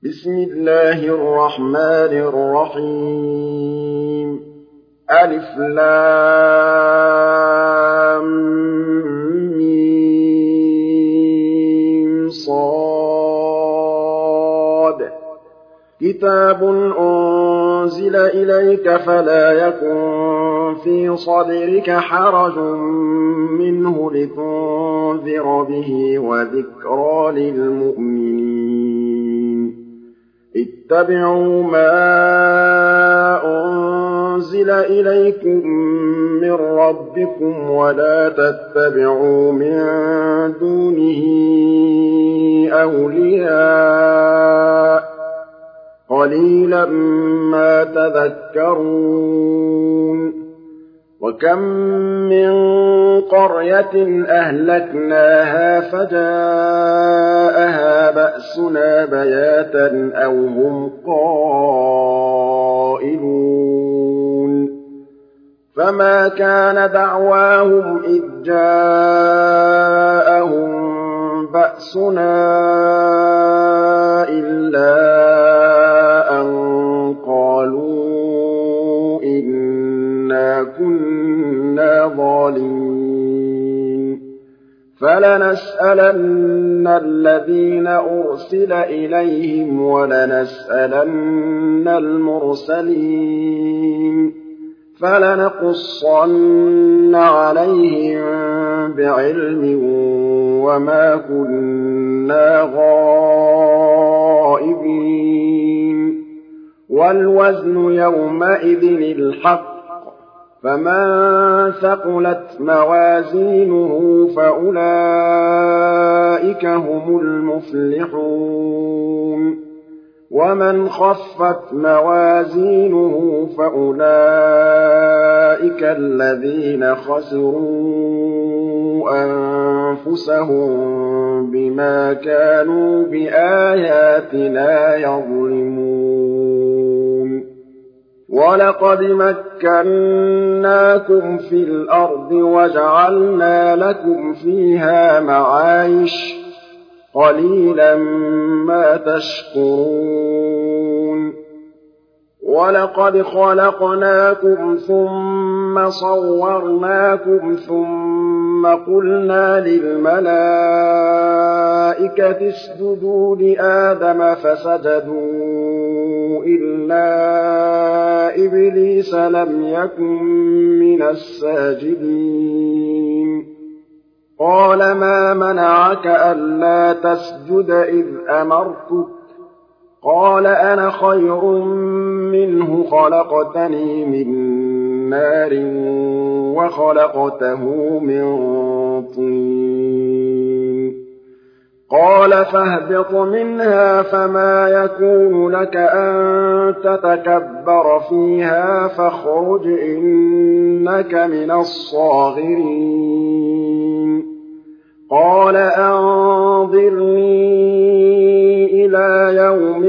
بسم الله الرحمن الرحيم ألف لام ميم صاد كتاب أنزل إليك فلا يكن في صدرك حرج منه لتنذر به وذكرى للمؤمنين اتبعوا ما أنزل إليكم من ربكم ولا تتبعوا من دونه أولياء قليلا ما تذكرون وكم من قرية أهلكناها فجاءها بأسنا بياتا أو هم قائلون فما كان دعواهم إذ جاءهم بأسنا إلا أن قالوا إنا كنا ظالمين فلنسألن الذين أرسل إليهم ولنسألن المرسلين فلنقصن عليهم بعلم وما كنا غائبين والوزن يومئذ الحق فمن ثقلت موازينه فأولئك هم المفلحون ومن خفت موازينه فأولئك الذين خسروا أنفسهم بما كانوا بآياتنا يظلمون ولقد مكناكم في الأرض وجعلنا لكم فيها معايش قليلا ما تشكرون ولقد خلقناكم ثم صورناكم ثم قلنا للملائكة اسجدوا لآدم فسجدوا إلا إبليس لم يكن من الساجدين قال ما منعك ألا تسجد إذ أمرتك قال أنا خير منه خلقتني من نار وخلقته من طين قال فاهبط منها فما يكون لك أن تتكبر فيها فاخرج إنك من الصاغرين قال أنظرني إلى يوم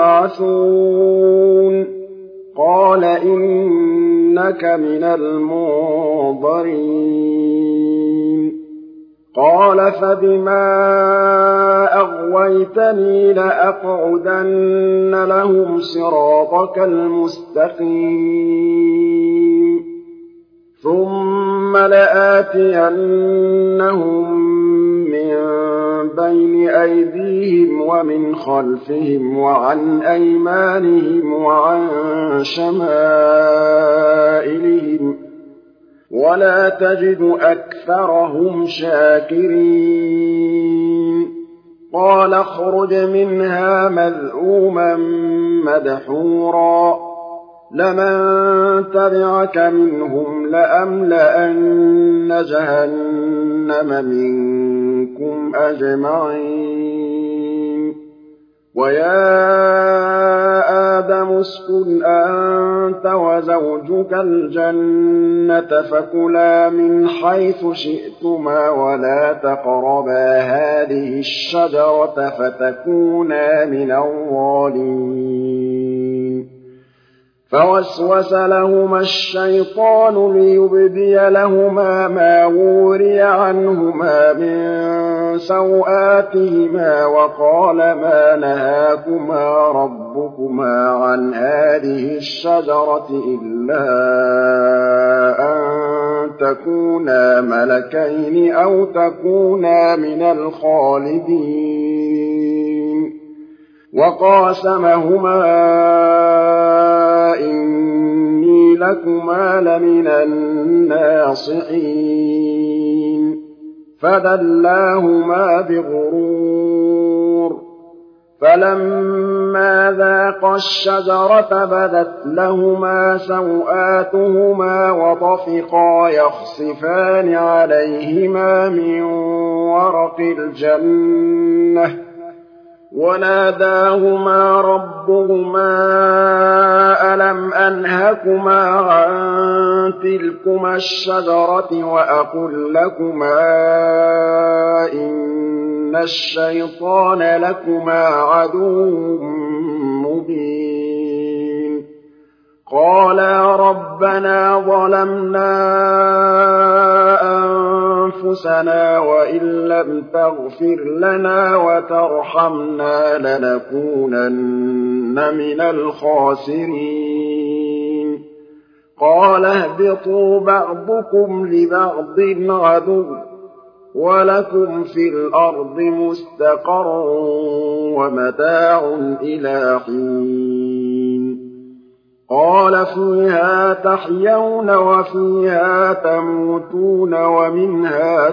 يبعثون قال إنك من المنظرين قال فبما أغويتني لأقعدن لهم صراطك المستقيم ثم لآتينهم من بين أيديهم ومن خلفهم وعن أيمانهم وعن شمائلهم ولا تجد أكثرهم شاكرين قال اخرج منها مذءوما مدحورا لمن تبعك منهم لأملأن جهنم منكم أجمعين ويا آدم اسكن أنت وزوجك الجنة فكلا من حيث شئتما ولا تقربا هذه الشجرة فتكونا من الظالمين فوسوس لهما الشيطان ليبدي لهما ما وري عنهما من سوآتهما وقال ما نهاكما ربكما عن هذه الشجرة إلا أن تكونا ملكين أو تكونا من الخالدين وقاسمهما إني لكما لمن الناصحين فدلاهما بغرور فلما ذاقا الشجرة بدت لهما سوآتهما وطفقا يخصفان عليهما من ورق الجنة وناداهما ربهما ألم أنهكما عن تلكما الشجرة وأقل لكما إن الشيطان لكما عدو مبين قالا ربنا ظلمنا أنفسنا وإن لم تغفر لنا وترحمنا لنكونن من الخاسرين قال اهبطوا بعضكم لبعض عدو ولكم في الأرض مستقر ومتاع إلى حين قال فيها تحيون وفيها تموتون ومنها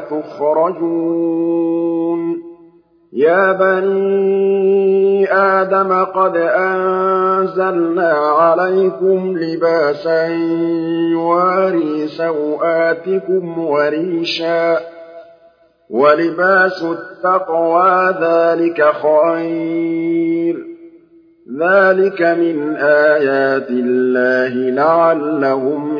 تخرجون يا بني آدم قد أنزلنا عليكم لباسا يواري سوآتكم وريشا ولباس التقوى ذلك خير ذلك من آيات الله لعلهم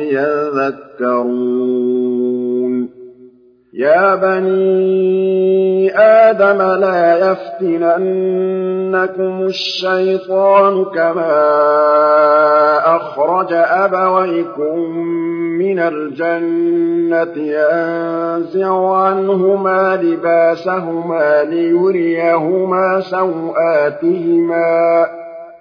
يذكرون يا بني آدم لا يفتننكم الشيطان كما أخرج أبويكم من الجنة ينزع عنهما لباسهما ليريهما سوآتهما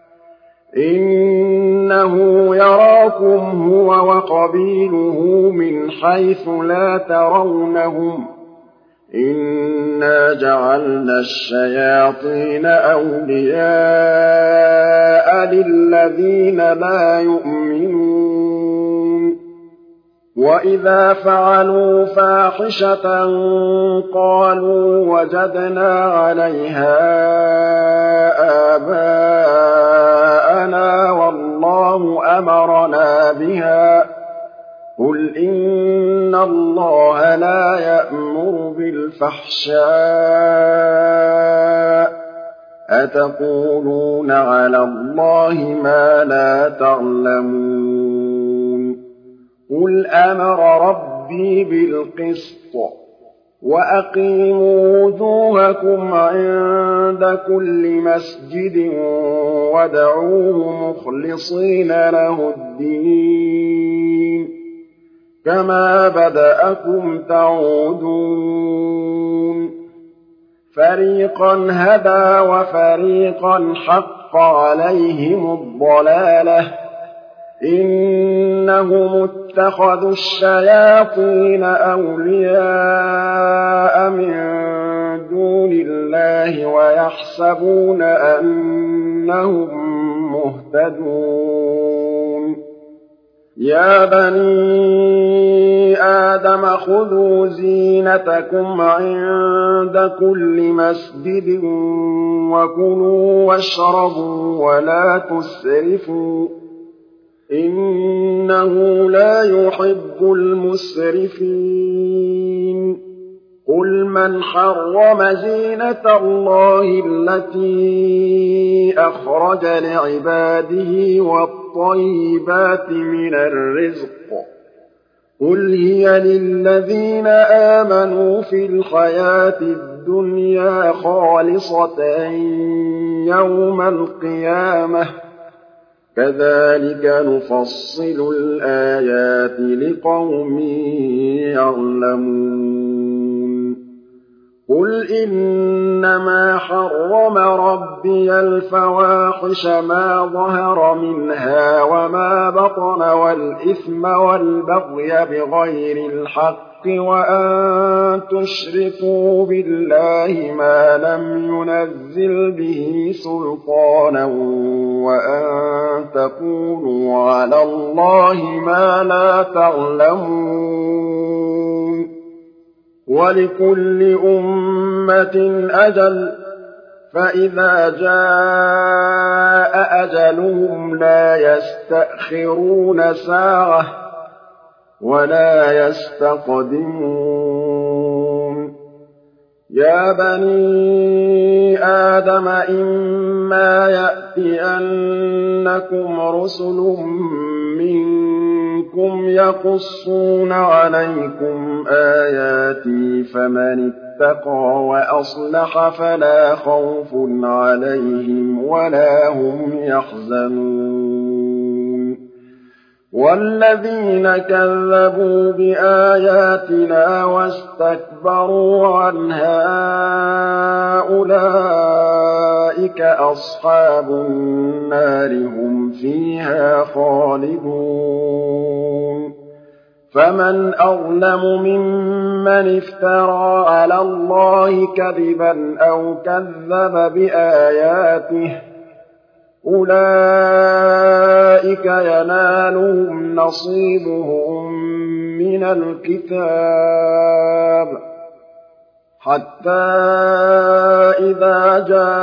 إنه يراكم هو وقبيله من حيث لا ترونهم إنا جعلنا الشياطين أولياء للذين لا يؤمنون وإذا فعلوا فاحشة قالوا وجدنا عليها آباءنا والله أمرنا بها قل إن الله لا يأمر بالفحشاء أتقولون على الله ما لا تعلمون قل أمر ربي بالقسط وأقيموا وجوهكم عند كل مسجد وادعوه مخلصين له الدين كما بدأكم تعودون فريقا هدى وفريقا حق عليهم الضلالة إنهم اتخذوا الشياطين أولياء من دون الله ويحسبون أنهم مهتدون يا بني آدم خذوا زينتكم عند كل مسجد وكلوا واشربوا ولا تسرفوا إنه لا يحب المسرفين قل من حرم زينة الله التي أخرج لعباده والطيبات من الرزق قل هي للذين آمنوا في الحياة الدنيا خالصة يوم القيامة كَذَٰلِكَ نُفَصِّلُ الْآيَاتِ لِقَوْمٍ يَعْلَمُونَ قُلْ إِنَّمَا حَرَّمَ رَبِّيَ الْفَوَاحِشَ مَا ظَهَرَ مِنْهَا وَمَا بَطَنَ وَالْإِثْمَ وَالْبَغْيَ بِغَيْرِ الْحَقِّ وَأَن تُشْرِكُوا بِاللَّهِ مَا لَمْ يُنَزِّلْ بِهِ سُلْطَانًا وَأَن تَقُولُوا عَلَى اللَّهِ مَا لَا تَعْلَمُونَ وَلِكُلِّ أُمَّةٍ أَجَلٌ ۖ فَإِذَا جَاءَ أَجَلُهُمْ لَا يَسْتَأْخِرُونَ سَاعَةً ۖ وَلَا يَسْتَقْدِمُونَ يَا بَنِي آدَمَ إِمَّا يَأْتِيَنَّكُمْ رُسُلٌ مِّنكُمْ يَقُصُّونَ عَلَيْكُمْ آيَاتِي فَمَنِ اتَّقَىٰ وَأَصْلَحَ فَلَا خَوْفٌ عَلَيْهِمْ وَلَا هُمْ يَحْزَنُونَ وَالَّذِينَ كَذَّبُوا بِآيَاتِنَا وَاسْتَكْبَرُوا عَنْهَا أُولَٰئِكَ أَصْحَابُ النَّارِ ۖ هُمْ فِيهَا خَالِدُونَ فَمَنْ أَظْلَمُ مِمَّنِ افْتَرَىٰ عَلَى اللَّهِ كَذِبًا أَوْ كَذَّبَ بِآيَاتِهِ ۚ أُولَٰئِكَ يَنَالُهُمْ نَصِيبُهُم مِّنَ الْكِتَابِ حَتَّىٰ إِذَا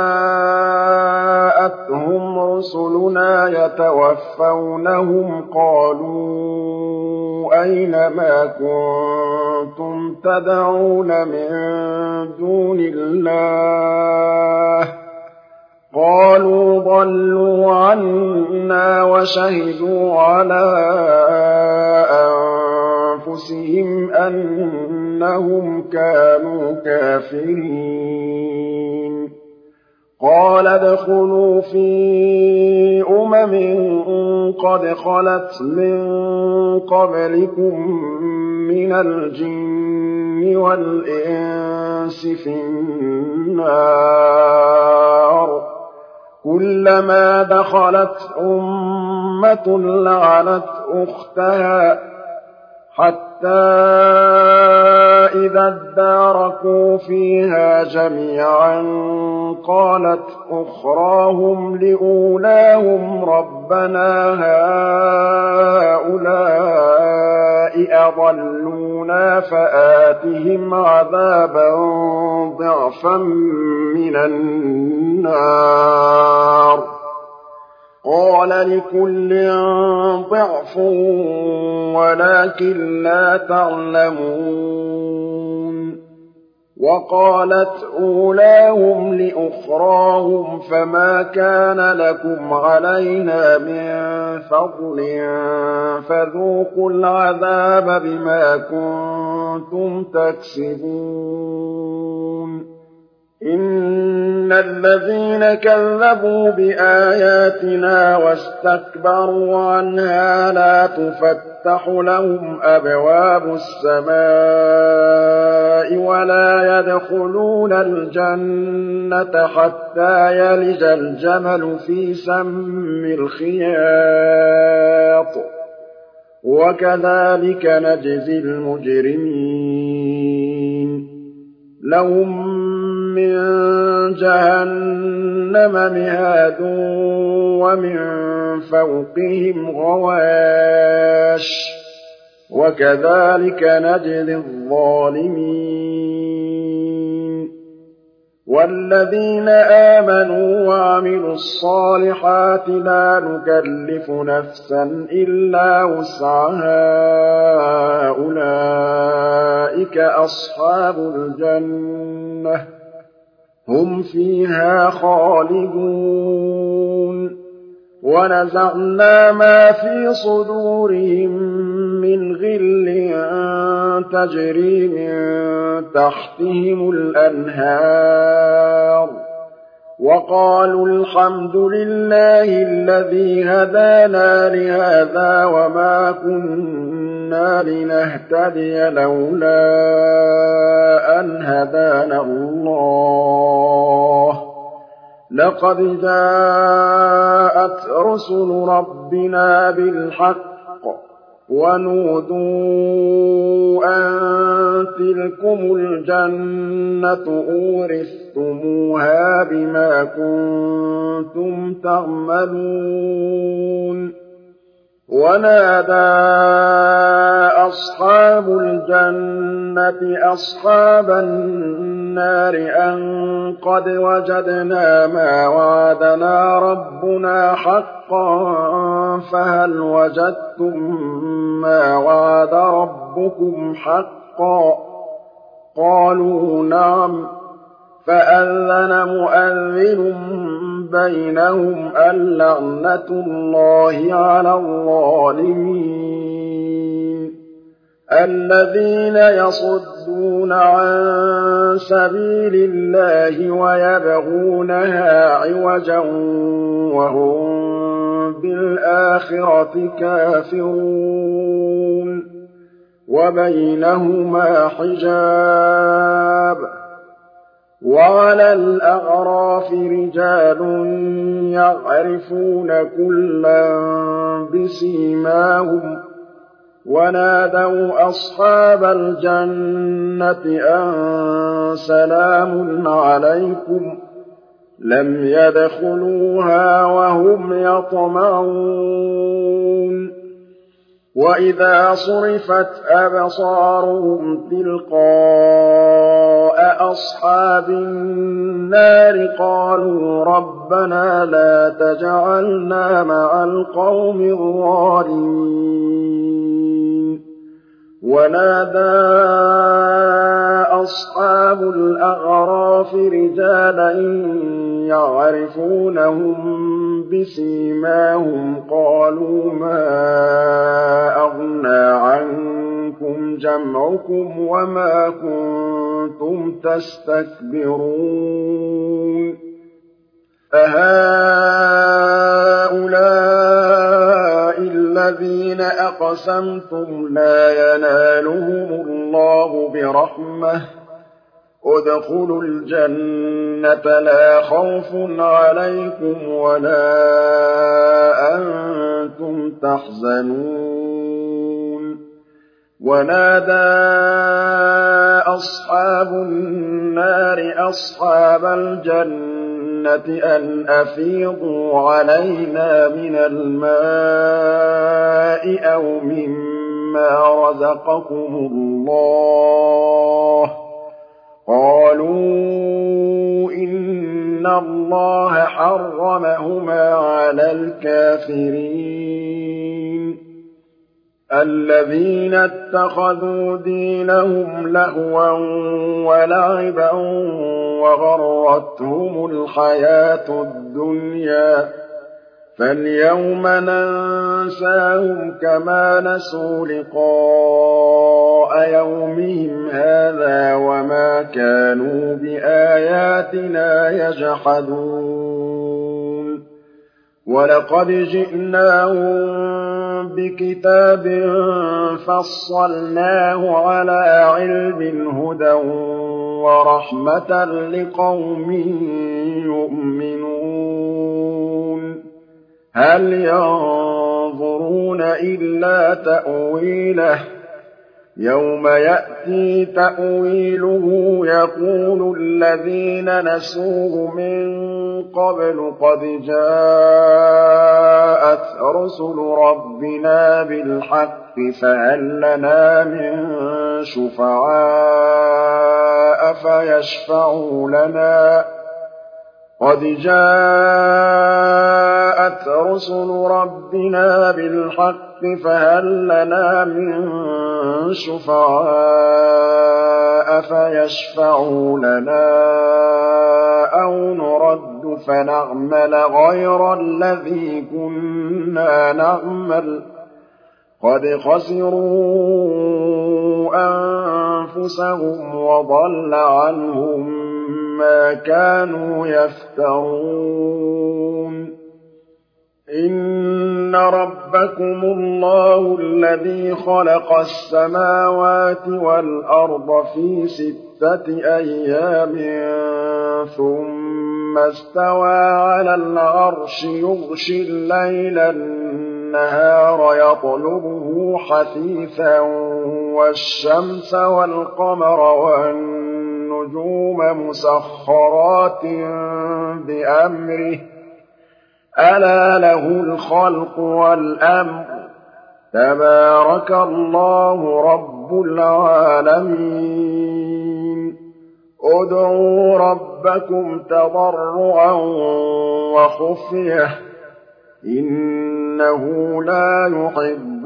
جَاءَتْهُمْ رُسُلُنَا يَتَوَفَّوْنَهُمْ قَالُوا أَيْنَ مَا كُنتُمْ تَدْعُونَ مِن دُونِ اللَّهِ ۖ قَالُوا ضَلُّوا عَنَّا وَشَهِدُوا عَلَىٰ أَنفُسِهِمْ أَنَّهُمْ كَانُوا كَافِرِينَ قَالَ ادْخُلُوا فِي قَدْ خَلَتْ مِن قَبْلِكُم مِّنَ الْجِنِّ وَالْإِنسِ فِي النَّارِ كُلَّمَا دَخَلَتْ أُمَّةٌ لَّعَنَتْ أُخْتَهَا حَتَّىٰ إِذَا ادَّارَكُوا فِيهَا جَمِيعًا قَالَتْ أُخْرَاهُمْ لِأُولَاهُمْ رَبَّنَا هَٰؤُلَاءِ أَضَلُّونَا فَآتِهِمْ عَذَابًا ضِعْفًا مِّنَ النَّارِ قَالَ لِكُلٍّ ضِعْفٌ وَلَٰكِن لَّا تَعْلَمُونَ وَقَالَتْ أُولَاهُمْ لِأُخْرَاهُمْ فَمَا كَانَ لَكُمْ عَلَيْنَا مِن فَضْلٍ فَذُوقُوا الْعَذَابَ بِمَا كُنتُمْ تَكْسِبُونَ إِنَّ الَّذِينَ كَذَّبُوا بِآيَاتِنَا وَاسْتَكْبَرُوا عَنْهَا لَا تُفَتَّحُ لَهُمْ أَبْوَابُ السَّمَاءِ وَلَا يَدْخُلُونَ الْجَنَّةَ حَتَّىٰ يَلِجَ الْجَمَلُ فِي سَمِّ الْخِيَاطِ ۚ وَكَذَٰلِكَ نَجْزِي الْمُجْرِمِينَ لَهُم مِّن جَهَنَّمَ مِهَادٌ وَمِن فَوْقِهِمْ غَوَاشٍ ۚ وَكَذَٰلِكَ نَجْزِي الظَّالِمِينَ وَالَّذِينَ آمَنُوا وَعَمِلُوا الصَّالِحَاتِ لَا نُكَلِّفُ نَفْسًا إِلَّا وُسْعَهَا أُولَٰئِكَ أَصْحَابُ الْجَنَّةِ ۖ هُمْ فِيهَا خَالِدُونَ وَنَزَعْنَا مَا فِي صُدُورِهِم مِّنْ غِلٍّ تَجْرِي مِن تَحْتِهِمُ الْأَنْهَارُ وقالوا الحمد لله الذي هدانا لهذا وما كنا لنهتدي لولا أن هدانا الله لقد جاءت رسل ربنا بالحق ونودوا أن تلكم الجنة أورثتموها بما كنتم تعملون ونادى أصحاب الجنة أصحاب النار أن قد وجدنا ما وعدنا ربنا حقا فهل وجدتم ما وعد ربكم حقا قالوا نعم فأذن مؤذن بينهم اللعنة الله على الظالمين الذين يصدون عن سبيل الله ويبغونها عوجا وهم بالآخرة كافرون وبينهما حجاب وعلى الأعراف رجال يعرفون كلا بسيماهم ونادوا أصحاب الجنة أن سلام عليكم لم يدخلوها وهم يطمعون وإذا صرفت أبصارهم تلقاء أصحاب النار قالوا ربنا لا تجعلنا مع القوم الظالمين ونادى أصحاب الأعراف رجالا يعرفونهم بسيماهم قالوا ما أغنى عنكم جمعكم وما كنتم تستكبرون أهؤلاء الذين أقسمتم لا ينالهم الله برحمة ادخلوا الجنة لا خوف عليكم ولا أنتم تحزنون ونادى أصحاب النار أصحاب الجنة أن أفيضوا علينا من الماء أو مما رزقكم الله قالوا إن الله حرمهما على الكافرين الذين اتخذوا دينهم لهوا ولعبا وغرتهم الحياة الدنيا فاليوم ننساهم كما نسوا لقاء يومهم هذا وما كانوا بآياتنا يجحدون ولقد جئناهم بكتاب فصلناه على علم هدى ورحمة لقوم يؤمنون هل ينظرون إلا تأويله يوم يأتي تأويله يقول الذين نسوه من قبل قد جاءت رسل ربنا بالحق فهل لنا من شفعاء فيشفعوا لنا قد جاءت رسل ربنا بالحق فهل لنا من شفعاء فيشفعوا لنا أو نرد فنعمل غير الذي كنا نعمل قد خسروا أنفسهم وضل عنهم مَا كَانُوا يَفْتَرُونَ إِنَّ رَبَّكُمُ اللَّهُ الَّذِي خَلَقَ السَّمَاوَاتِ وَالْأَرْضَ فِي 6 أَيَّامٍ ثُمَّ اسْتَوَىٰ عَلَى الْعَرْشِ يُغْشِي اللَّيْلَ النَّهَارَ يَطْلُبُهُ حَثِيثًا وَالشَّمْسَ وَالْقَمَرَ وَالنُّجُومَ مُسَخَّرَاتٍ بِأَمْرِهِ ۗ أَلَا لَهُ الْخَلْقُ وَالْأَمْرُ ۗ تَبَارَكَ اللَّهُ رَبُّ الْعَالَمِينَ ادْعُوا رَبَّكُمْ تَضَرُّعًا وَخُفْيَةً ۚ إِنَّهُ لَا يُحِبُّ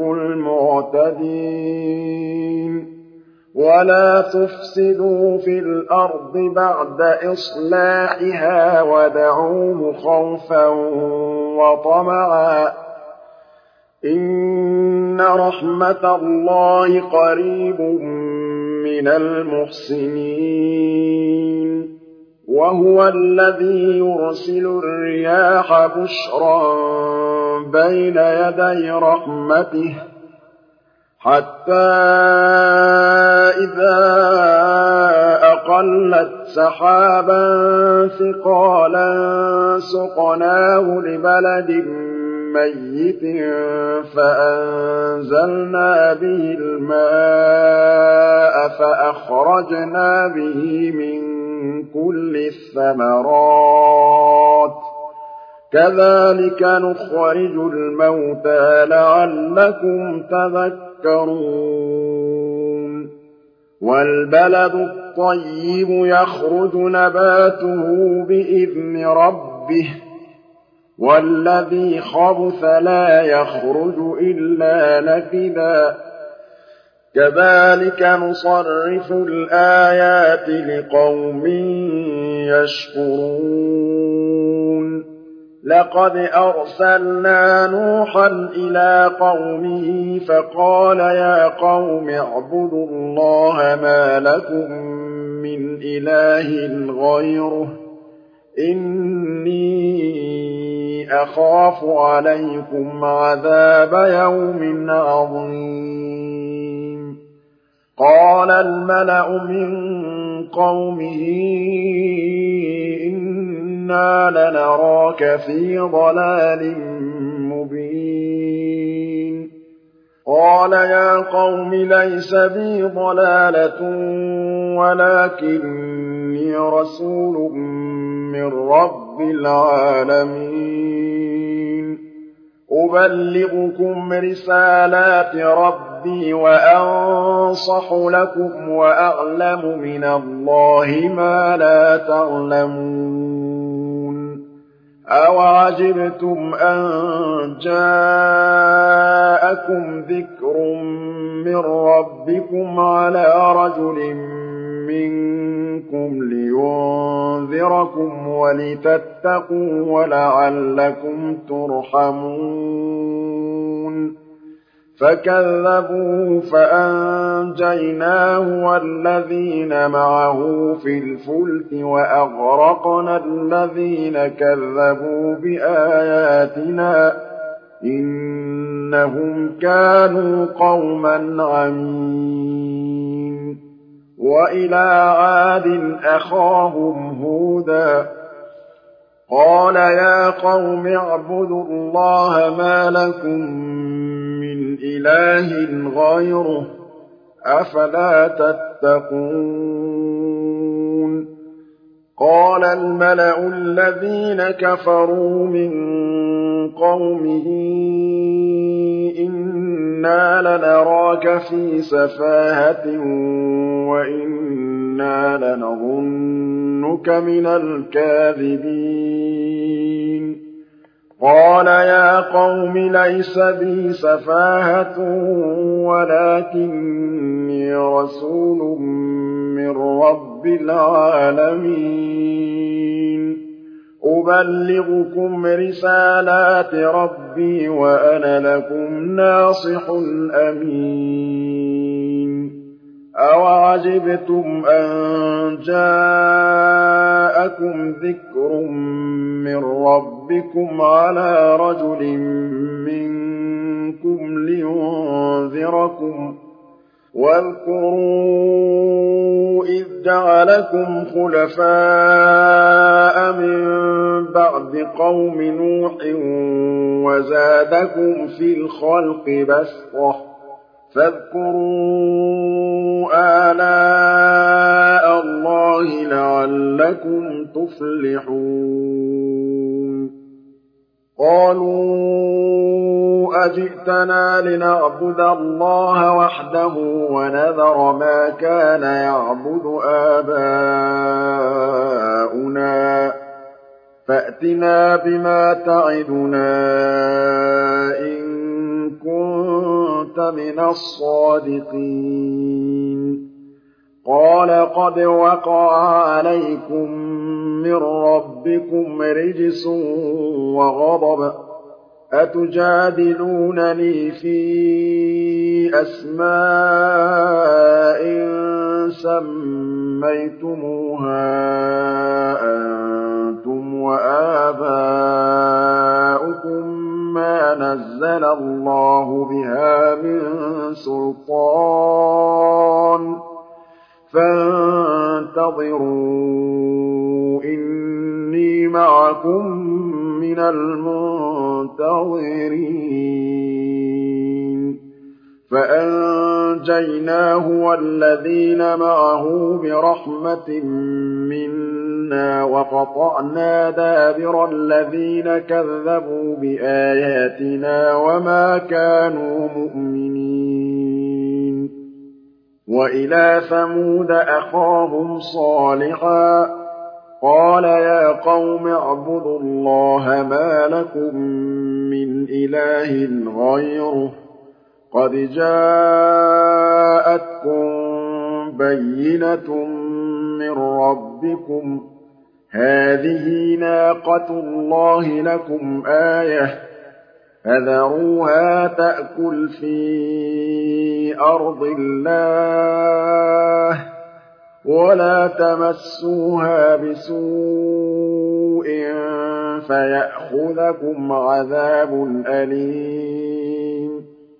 الْمُعْتَدِينَ وَلَا تُفْسِدُوا فِي الْأَرْضِ بَعْدَ إِصْلَاحِهَا وَادْعُوهُ خَوْفًا وَطَمَعًا ۚ إِنَّ رَحْمَتَ اللَّهِ قَرِيبٌ مِّنَ الْمُحْسِنِينَ وَهُوَ الَّذِي يُرْسِلُ الرِّيَاحَ بُشْرًا بَيْنَ يَدَيْ رَحْمَتِهِ حَتَّىٰ إِذَا أَقَلَّتْ سَحَابًا ثِقَالًا سُقْنَاهُ لِبَلَدٍ مَّيِّتٍ فَأَنزَلْنَا بِهِ الْمَاءَ فَأَخْرَجْنَا بِهِ مِن كُلِّ الثَّمَرَاتِ ۚ كَذَٰلِكَ نُخْرِجُ الْمَوْتَىٰ لَعَلَّكُمْ تَذَكَّرُونَ وَالْبَلَدُ الطَّيِّبُ يَخْرُجُ نَبَاتُهُ بِإِذْنِ رَبِّهِ ۖ وَالَّذِي خَبُثَ لَا يَخْرُجُ إِلَّا نَكِدًا ۚ كَذَٰلِكَ نُصَرِّفُ الْآيَاتِ لِقَوْمٍ يَشْكُرُونَ لَقَدْ أَرْسَلْنَا نُوحًا إِلَىٰ قَوْمِهِ فَقَالَ يَا قَوْمِ اعْبُدُوا اللَّهَ مَا لَكُم مِّنْ إِلَٰهٍ غَيْرُهُ إِنِّي أَخَافُ عَلَيْكُمْ عَذَابَ يَوْمٍ عَظِيمٍ قَالَ الْمَلَأُ مِن قَوْمِهِ إِنَّا لَنَرَاكَ فِي ضَلَالٍ مُّبِينٍ قَالَ يَا قَوْمِ لَيْسَ بِي ضَلَالَةٌ وَلَٰكِنِّي رَسُولٌ مِّن رَّبِّ الْعَالَمِينَ أُبَلِّغُكُمْ رِسَالَاتِ رَبِّي وَأَنصَحُ لَكُمْ وَأَعْلَمُ مِنَ اللَّهِ مَا لَا تَعْلَمُونَ أَوَعَجِبْتُمْ أَن جَاءَكُمْ ذِكْرٌ مِّن رَّبِّكُمْ عَلَىٰ رَجُلٍ مِّنكُمْ لِيُنذِرَكُمْ وَلِتَتَّقُوا وَلَعَلَّكُمْ تُرْحَمُونَ فَكَذَّبُوهُ فَأَنجَيْنَاهُ وَالَّذِينَ مَعَهُ فِي الْفُلْكِ وَأَغْرَقْنَا الَّذِينَ كَذَّبُوا بِآيَاتِنَا ۚ إِنَّهُمْ كَانُوا قَوْمًا عَمِينَ وَإِلَىٰ عَادٍ أَخَاهُمْ هُودًا ۚ قَالَ يَا قَوْمِ اعْبُدُوا اللَّهَ مَا لَكُم مِّنْ إِلَٰهٍ غَيْرُهُ ۖ أَفَلَا تَتَّقُونَ قَالَ الْمَلَأُ الَّذِينَ كَفَرُوا مِن قَوْمِهِ إِنَّا لَنَرَاكَ فِي سَفَاهَةٍ وَإِنَّا لَنَظُنُّكَ مِنَ الْكَاذِبِينَ قَالَ يَا قَوْمِ لَيْسَ بِي سَفَاهَةٌ وَلَٰكِنِّي رَسُولٌ مِّن رَّبِّ الْعَالَمِينَ أُبَلِّغُكُمْ رِسَالَاتِ رَبِّي وَأَنَا لَكُمْ نَاصِحٌ أَمِينٌ أَوَعَجِبْتُمْ أَن جَاءَكُمْ ذِكْرٌ مِّن رَّبِّكُمْ عَلَىٰ رَجُلٍ مِّنكُمْ لِيُنذِرَكُمْ ۚ وَاذْكُرُوا إِذْ جَعَلَكُمْ خُلَفَاءَ مِن بَعْدِ قَوْمِ نُوحٍ وَزَادَكُمْ فِي الْخَلْقِ بَسْطَةً ۖ فاذكروا آلاء اللَّهِ لَعَلَّكُمْ تُفْلِحُونَ قَالُوا أَجِئْتَنَا لِنَعْبُدَ اللَّهَ وَحْدَهُ وَنَذَرَ مَا كَانَ يَعْبُدُ آبَاؤُنَا فَأْتِنَا بِمَا تَعِدُنَا إِن كُنتَ مِنَ الصَّادِقِينَ قَالَ قَدْ وَقَعَ عَلَيْكُم مِّن رَّبِّكُمْ رِجْسٌ وَغَضَبٌ ۖ أَتُجَادِلُونَنِي فِي أَسْمَاءٍ سَمَّيْتُمُوهَا أَنتُمْ وَآبَاؤُكُم مَّا نَزَّلَ اللَّهُ بِهَا مِن سُلْطَانٍ ۚ فَانتَظِرُوا إِنِّي مَعَكُم مِّنَ الْمُنتَظِرِينَ فَأَنجَيْنَاهُ وَالَّذِينَ مَعَهُ بِرَحْمَةٍ مِّنَّا وَقَطَعْنَا دَابِرَ الَّذِينَ كَذَّبُوا بِآيَاتِنَا وَمَا كَانُوا مُؤْمِنِينَ وَإِلَىٰ ثَمُودَ أَخَاهُمْ صَالِحًا ۚ قَالَ يَا قَوْمِ اعْبُدُوا اللَّهَ مَا لَكُم مِّنْ إِلَٰهٍ غَيْرُهُ ۖ قَدْ جَاءَتْكُم بَيِّنَةٌ مِّن رَّبِّكُمْ ۖ هَٰذِهِ نَاقَةُ اللَّهِ لَكُمْ آيَةً ۖ فَذَرُوهَا تَأْكُلْ فِي أَرْضِ اللَّهِ وَلَا تَمَسُّوهَا بِسُوءٍ فَيَأْخُذَكُمْ عَذَابٌ أَلِيمٌ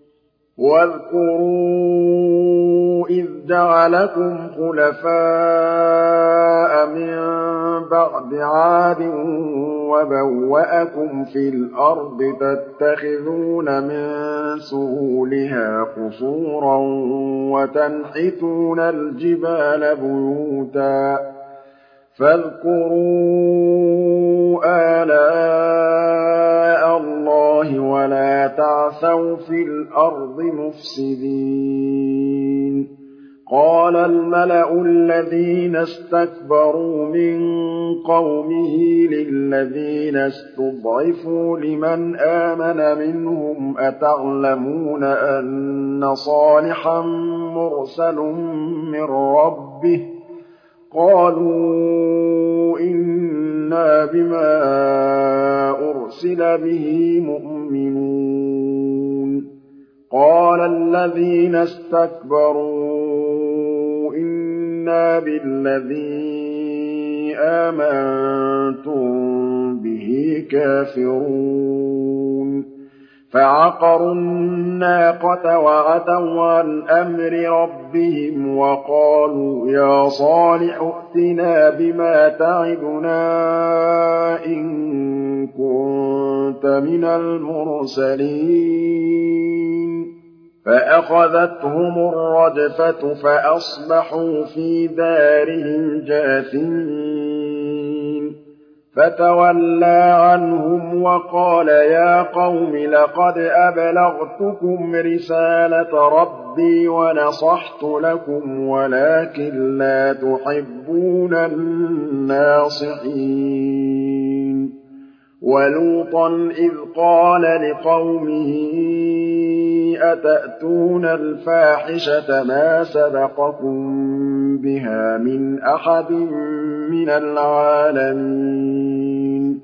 وَاذْكُرُوا إِذْ جَعَلَكُمْ خُلَفَاءَ مِن بَعْدِ عَادٍ وَبَوَّأَكُمْ فِي الْأَرْضِ تَتَّخِذُونَ مِن سُهُولِهَا قُصُورًا وَتَنْحِتُونَ الْجِبَالَ بُيُوتًا فَاذْكُرُوا آلَاءَ اللَّهِ وَلَا تَعْثَوْا فِي الْأَرْضِ مُفْسِدِينَ قَالَ الْمَلَأُ الَّذِينَ اسْتَكْبَرُوا مِن قَوْمِهِ لِلَّذِينَ اسْتُضْعِفُوا لِمَنْ آمَنَ مِنْهُمْ أَتَعْلَمُونَ أَنَّ صَالِحًا مُّرْسَلٌ مِّن رَّبِّهِ ۚ قَالُوا إِنَّا بِمَا أُرْسِلَ بِهِ مُؤْمِنُونَ قَالَ الَّذِينَ اسْتَكْبَرُوا إِنَّا بِالَّذِي آمَنتُم بِهِ كَافِرُونَ فَعَقَرُوا النَّاقَةَ وَعَتَوْا عَنْ أَمْرِ رَبِّهِمْ وَقَالُوا يَا صَالِحُ ائْتِنَا بِمَا تَعِدُنَا إِن كُنتَ مِنَ الْمُرْسَلِينَ فَأَخَذَتْهُمُ الرَّجْفَةُ فَأَصْبَحُوا فِي دَارِهِمْ جَاثِمِينَ فَتَوَلَّىٰ عَنْهُمْ وَقَالَ يَا قَوْمِ لَقَدْ أَبْلَغْتُكُمْ رِسَالَةَ رَبِّي وَنَصَحْتُ لَكُمْ وَلَٰكِن لَّا تُحِبُّونَ النَّاصِحِينَ وَلُوطًا إِذْ قَالَ لِقَوْمِهِ أَتَأْتُونَ الْفَاحِشَةَ مَا سَبَقَكُم بِهَا مِنْ أَحَدٍ مِّنَ الْعَالَمِينَ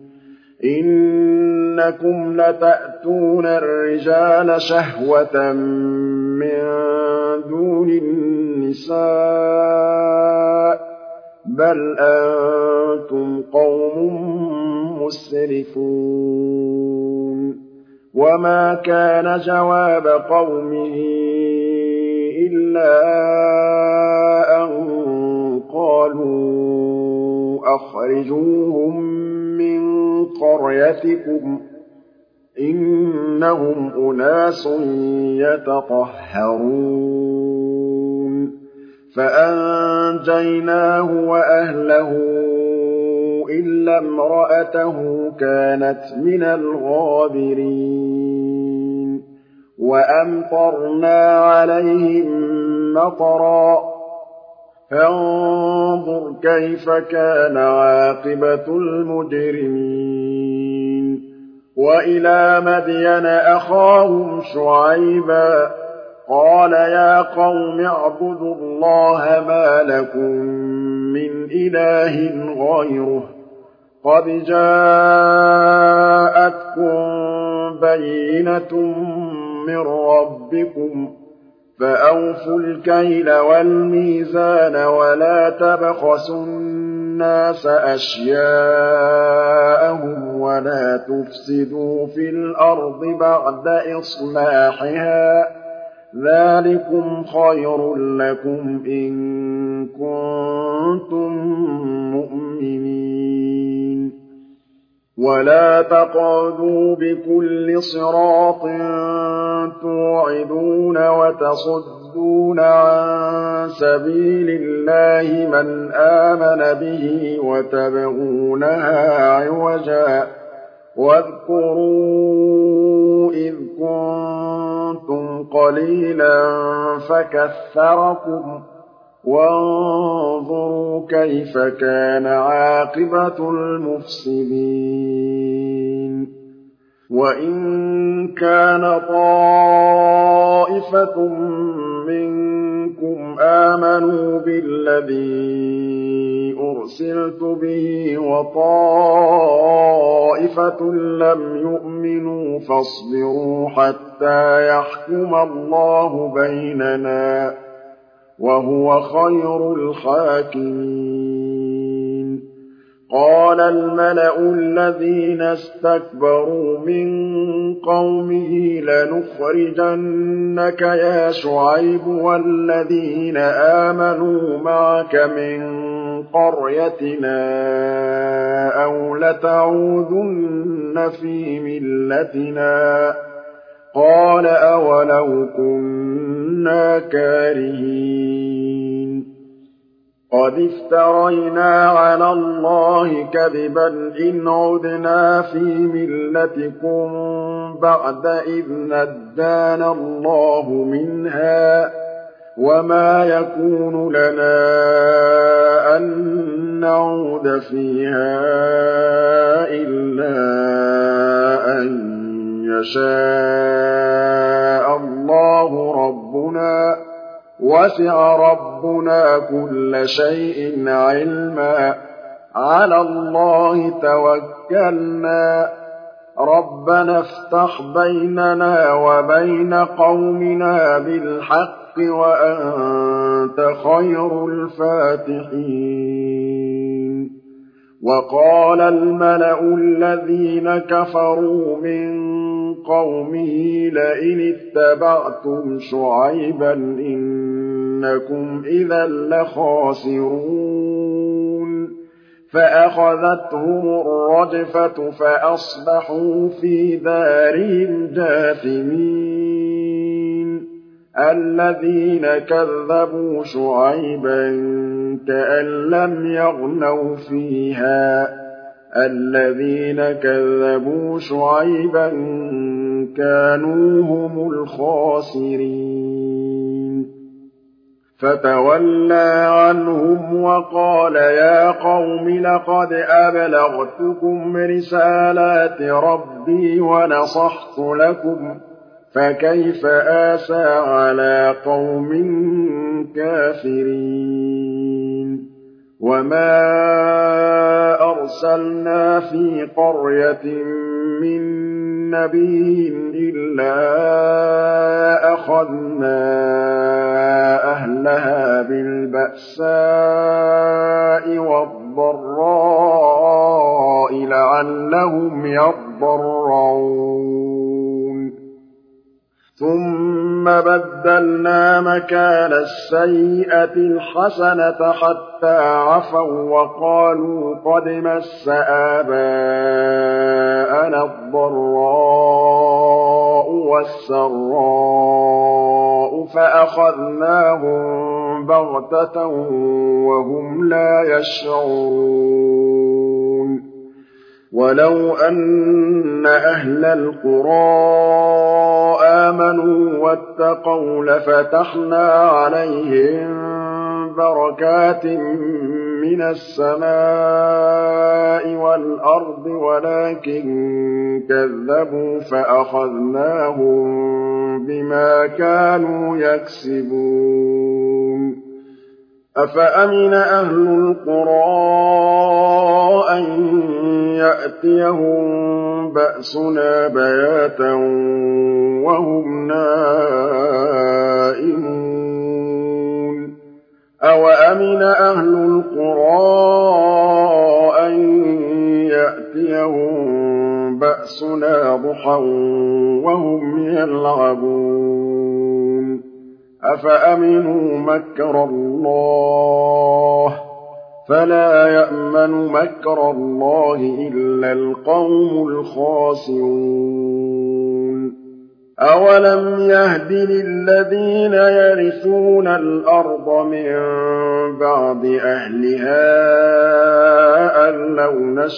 إِنَّكُمْ لَتَأْتُونَ الرِّجَالَ شَهْوَةً مِّن دُونِ النِّسَاءِ بَلْ أَنتُمْ قَوْمٌ مُّسْرِفُونَ وَمَا كَانَ جَوَابَ قَوْمِهِ إِلَّا أَن قَالُوا أَخْرِجُوهُم مِّن قَرْيَتِكُمْ ۖ إِنَّهُمْ أُنَاسٌ يَتَطَهَّرُونَ فَأَنجَيْنَاهُ وَأَهْلَهُ إِلَّا امْرَأَتَهُ كَانَتْ مِنَ الْغَابِرِينَ وَأَمْطَرْنَا عَلَيْهِم مَّطَرًا ۖ فَانظُرْ كَيْفَ كَانَ عَاقِبَةُ الْمُجْرِمِينَ وَإِلَىٰ مَدْيَنَ أَخَاهُمْ شُعَيْبًا قَالَ يَا قَوْمِ اعْبُدُوا اللَّهَ مَا لَكُم مِّنْ إِلَٰهٍ غَيْرُهُ قَدْ جَاءَتْكُم بَيِّنَةٌ مِّن رَّبِّكُمْ فَأَوْفُوا الْكَيْلَ وَالْمِيزَانَ وَلَا تَبْخَسُوا النَّاسَ أَشْيَاءَهُمْ وَلَا تُفْسِدُوا فِي الْأَرْضِ بَعْدَ إِصْلَاحِهَا ۚ ذَٰلِكُمْ خَيْرٌ لَّكُمْ إِن كُنتُم مُّؤْمِنِينَ وَلَا تَقْعُدُوا بِكُلِّ صِرَاطٍ تُوعِدُونَ وَتَصُدُّونَ عَن سَبِيلِ اللَّهِ مَنْ آمَنَ بِهِ وَتَبْغُونَهَا عِوَجًا ۚ وَاذْكُرُوا إِذْ كُنتُمْ قَلِيلًا فَكَثَّرَكُمْ ۖ وَانظُرُوا كَيْفَ كَانَ عَاقِبَةُ الْمُفْسِدِينَ وَإِن كَانَ طَائِفَةٌ مِّنكُمْ آمَنُوا بِالَّذِي أُرْسِلْتُ بِهِ وَطَائِفَةٌ لَّمْ يُؤْمِنُوا فَاصْبِرُوا حَتَّىٰ يَحْكُمَ اللَّهُ بَيْنَنَا ۚ وَهُوَ خَيْرُ الْحَاكِمِينَ قَالَ الْمَلَأُ الَّذِينَ اسْتَكْبَرُوا مِن قَوْمِهِ لَنُخْرِجَنَّكَ يَا شُعَيْبُ وَالَّذِينَ آمَنُوا مَعَكَ مِن قَرْيَتِنَا أَوْ لَتَعُودُنَّ فِي مِلَّتِنَا ۚ قَالَ أَوَلَوْ كُنَّا كَارِهِينَ قَدِ افْتَرَيْنَا عَلَى اللَّهِ كَذِبًا إِنْ عُدْنَا فِي مِلَّتِكُم بَعْدَ إِذْ نَجَّانَا اللَّهُ مِنْهَا ۚ وَمَا يَكُونُ لَنَا أَن نَّعُودَ فِيهَا إِلَّا أَن يَشَاءَ اللَّهُ رَبُّنَا ۚ وَسِعَ رَبُّنَا كُلَّ شَيْءٍ عِلْمًا ۚ عَلَى اللَّهِ تَوَكَّلْنَا ۚ رَبَّنَا افْتَحْ بَيْنَنَا وَبَيْنَ قَوْمِنَا بِالْحَقِّ وَأَنتَ خَيْرُ الْفَاتِحِينَ وَقَالَ الْمَلَأُ الَّذِينَ كَفَرُوا مِن قَوْمِهِ لَئِنِ اتَّبَعْتُمْ شُعَيْبًا إِنَّكُمْ إِذًا لَّخَاسِرُونَ فَأَخَذَتْهُمُ الرَّجْفَةُ فَأَصْبَحُوا فِي دَارِهِمْ جَاثِمِينَ الَّذِينَ كَذَّبُوا شُعَيْبًا كَأَن لَّمْ يَغْنَوْا فِيهَا ۚ الَّذِينَ كَذَّبُوا شُعَيْبًا كَانُوا هُمُ الْخَاسِرِينَ فَتَوَلَّىٰ عَنْهُمْ وَقَالَ يَا قَوْمِ لَقَدْ أَبْلَغْتُكُمْ رِسَالَاتِ رَبِّي وَنَصَحْتُ لَكُمْ ۖ فَكَيْفَ آسَىٰ عَلَىٰ قَوْمٍ كَافِرِينَ وَمَا أَرْسَلْنَا فِي قَرْيَةٍ مِّن نَبِيٍّ إِلَّا أَخَذْنَا أَهْلَهَا بِالْبَأْسَاءِ وَالضَّرَّاءِ لَعَلَّهُمْ يَضَّرَّعُونَ ثُمَّ بَدَّلْنَا مَكَانَ السَّيِّئَةِ الْحَسَنَةَ حَتَّىٰ عَفَوا وَّقَالُوا قَدْ مَسَّ آبَاءَنَا الضَّرَّاءُ وَالسَّرَّاءُ فَأَخَذْنَاهُم بَغْتَةً وَهُمْ لَا يَشْعُرُونَ وَلَوْ أَنَّ أَهْلَ الْقُرَىٰ آمَنُوا وَاتَّقَوْا لَفَتَحْنَا عَلَيْهِم بَرَكَاتٍ مِّنَ السَّمَاءِ وَالْأَرْضِ وَلَٰكِن كَذَّبُوا فَأَخَذْنَاهُم بِمَا كَانُوا يَكْسِبُونَ أَفَأَمِنَ أَهْلُ الْقُرَىٰ أَن يَأْتِيَهُم بَأْسُنَا بَيَاتًا وَهُمْ نَائِمُونَ أَوَأَمِنَ أَهْلُ الْقُرَىٰ أَن يَأْتِيَهُم بَأْسُنَا ضُحًى وَهُمْ يَلْعَبُونَ أَفَأَمِنُوا مَكْرَ اللَّهِ ۚ فَلَا يَأْمَنُ مَكْرَ اللَّهِ إِلَّا الْقَوْمُ الْخَاسِرُونَ أَوَلَمْ يَهْدِ لِلَّذِينَ يَرِثُونَ الْأَرْضَ مِن بَعْدِ أَهْلِهَا أَن لَّوْ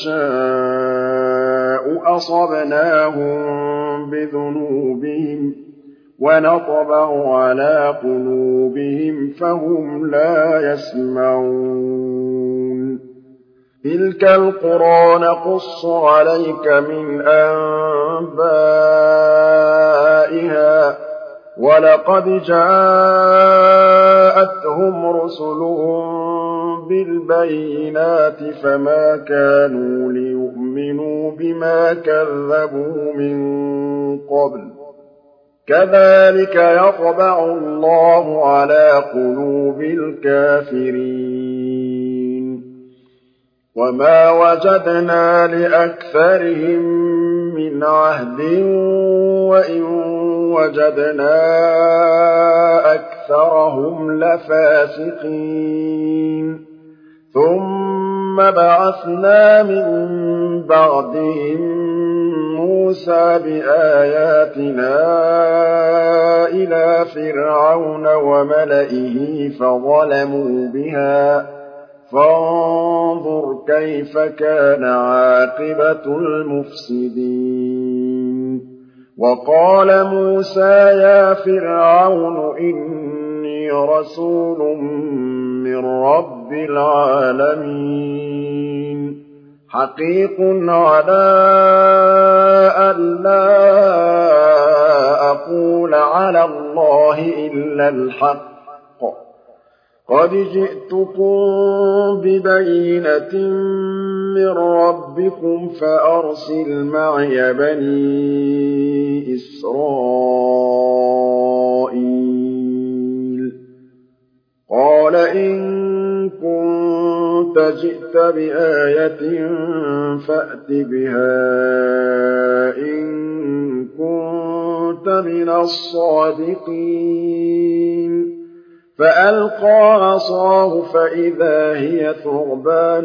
نَشَاءُ أَصَبْنَاهُم بِذُنُوبِهِمْ وَنَطْبَعُ عَلَىٰ قُلُوبِهِمْ فَهُمْ لَا يَسْمَعُونَ تِلْكَ الْقُرَىٰ نَقُصُّ عَلَيْكَ مِنْ أَنبَائِهَا ۚ وَلَقَدْ جَاءَتْهُمْ رُسُلُهُم بِالْبَيِّنَاتِ فَمَا كَانُوا لِيُؤْمِنُوا بِمَا كَذَّبُوا مِن قَبْلُ ۚ كَذَٰلِكَ يَطْبَعُ اللَّهُ عَلَىٰ قُلُوبِ الْكَافِرِينَ وَمَا وَجَدْنَا لِأَكْثَرِهِم مِّنْ عَهْدٍ وَإِن وَجَدْنَا أَكْثَرَهُمْ لَفَاسِقِينَ ثُمَّ بَعَثْنَا مِن بَعْدِهِم مُّوسَىٰ بِآيَاتِنَا إِلَىٰ فِرْعَوْنَ وَمَلَئِهِ فَظَلَمُوا بِهَا ۖ فَانظُرْ كَيْفَ كَانَ عَاقِبَةُ الْمُفْسِدِينَ وَقَالَ مُوسَىٰ يَا فِرْعَوْنُ إِنِّي رَسُولٌ مِّن رَّبِّ الْعَالَمِينَ حَقِيقٌ عَلَىٰ أَلَّا أَقُولَ عَلَى اللَّهِ إِلَّا الْحَقَّ قَدْ جِئْتُكُم بِبَيِّنَةٍ مِّن رَّبِّكُمْ فَأَرْسِلْ مَعِيَ بَنِي إِسْرَائِيلَ قَالَ إِن كُنتَ جِئْتَ بِآيَةٍ فَأْتِ بِهَا إِن كُنتَ مِنَ الصَّادِقِينَ فَأَلْقَىٰ عَصَاهُ فَإِذَا هِيَ ثُعْبَانٌ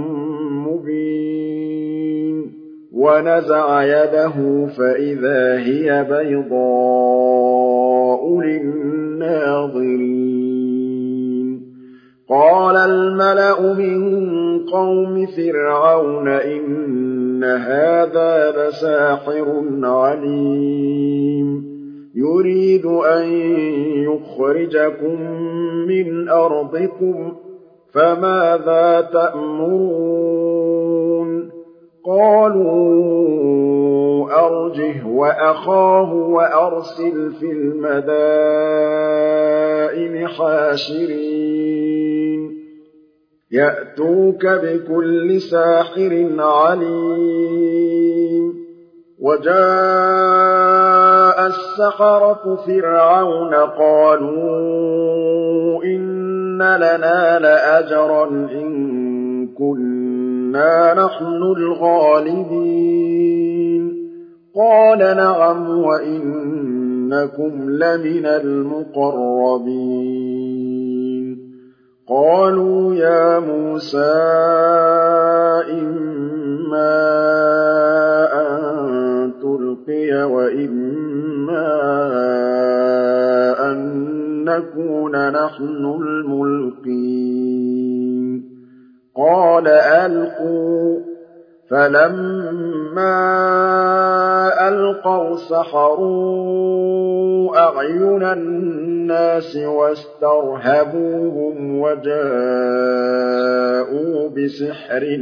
مُّبِينٌ وَنَزَعَ يَدَهُ فَإِذَا هِيَ بَيْضَاءُ لِلنَّاظِرِينَ قَالَ الْمَلَأُ مِن قَوْمِ فِرْعَوْنَ إِنَّ هَٰذَا لَسَاحِرٌ عَلِيمٌ يُرِيدُ أَن يُخْرِجَكُم مِّنْ أَرْضِكُمْ فَمَاذَا تَأْمُرُونَ قَالُوا أَرْجِهْ وَأَخَاهُ وَأَرْسِلْ فِي الْمَدَائِنِ حَاشِرِينَ يَأْتُوكَ بِكُلِّ سَاحِرٍ عَلِيمٍ وَجَاءَ السَّحَرَةُ فِرْعَوْنَ قَالُوا إِنَّ لَنَا لَأَجْرًا إِن كُنَّا نَحْنُ الْغَالِبِينَ قَالَ نَعَمْ وَإِنَّكُمْ لَمِنَ الْمُقَرَّبِينَ قَالُوا يَا مُوسَىٰ إِمَّا أَن تُلْقِيَ وَإِمَّا أَن نَّكُونَ نَحْنُ الْمُلْقِينَ قَالَ أَلْقُوا ۖ فَلَمَّا أَلْقَوْا سَحَرُوا أَعْيُنَ النَّاسِ وَاسْتَرْهَبُوهُمْ وَجَاءُوا بِسِحْرٍ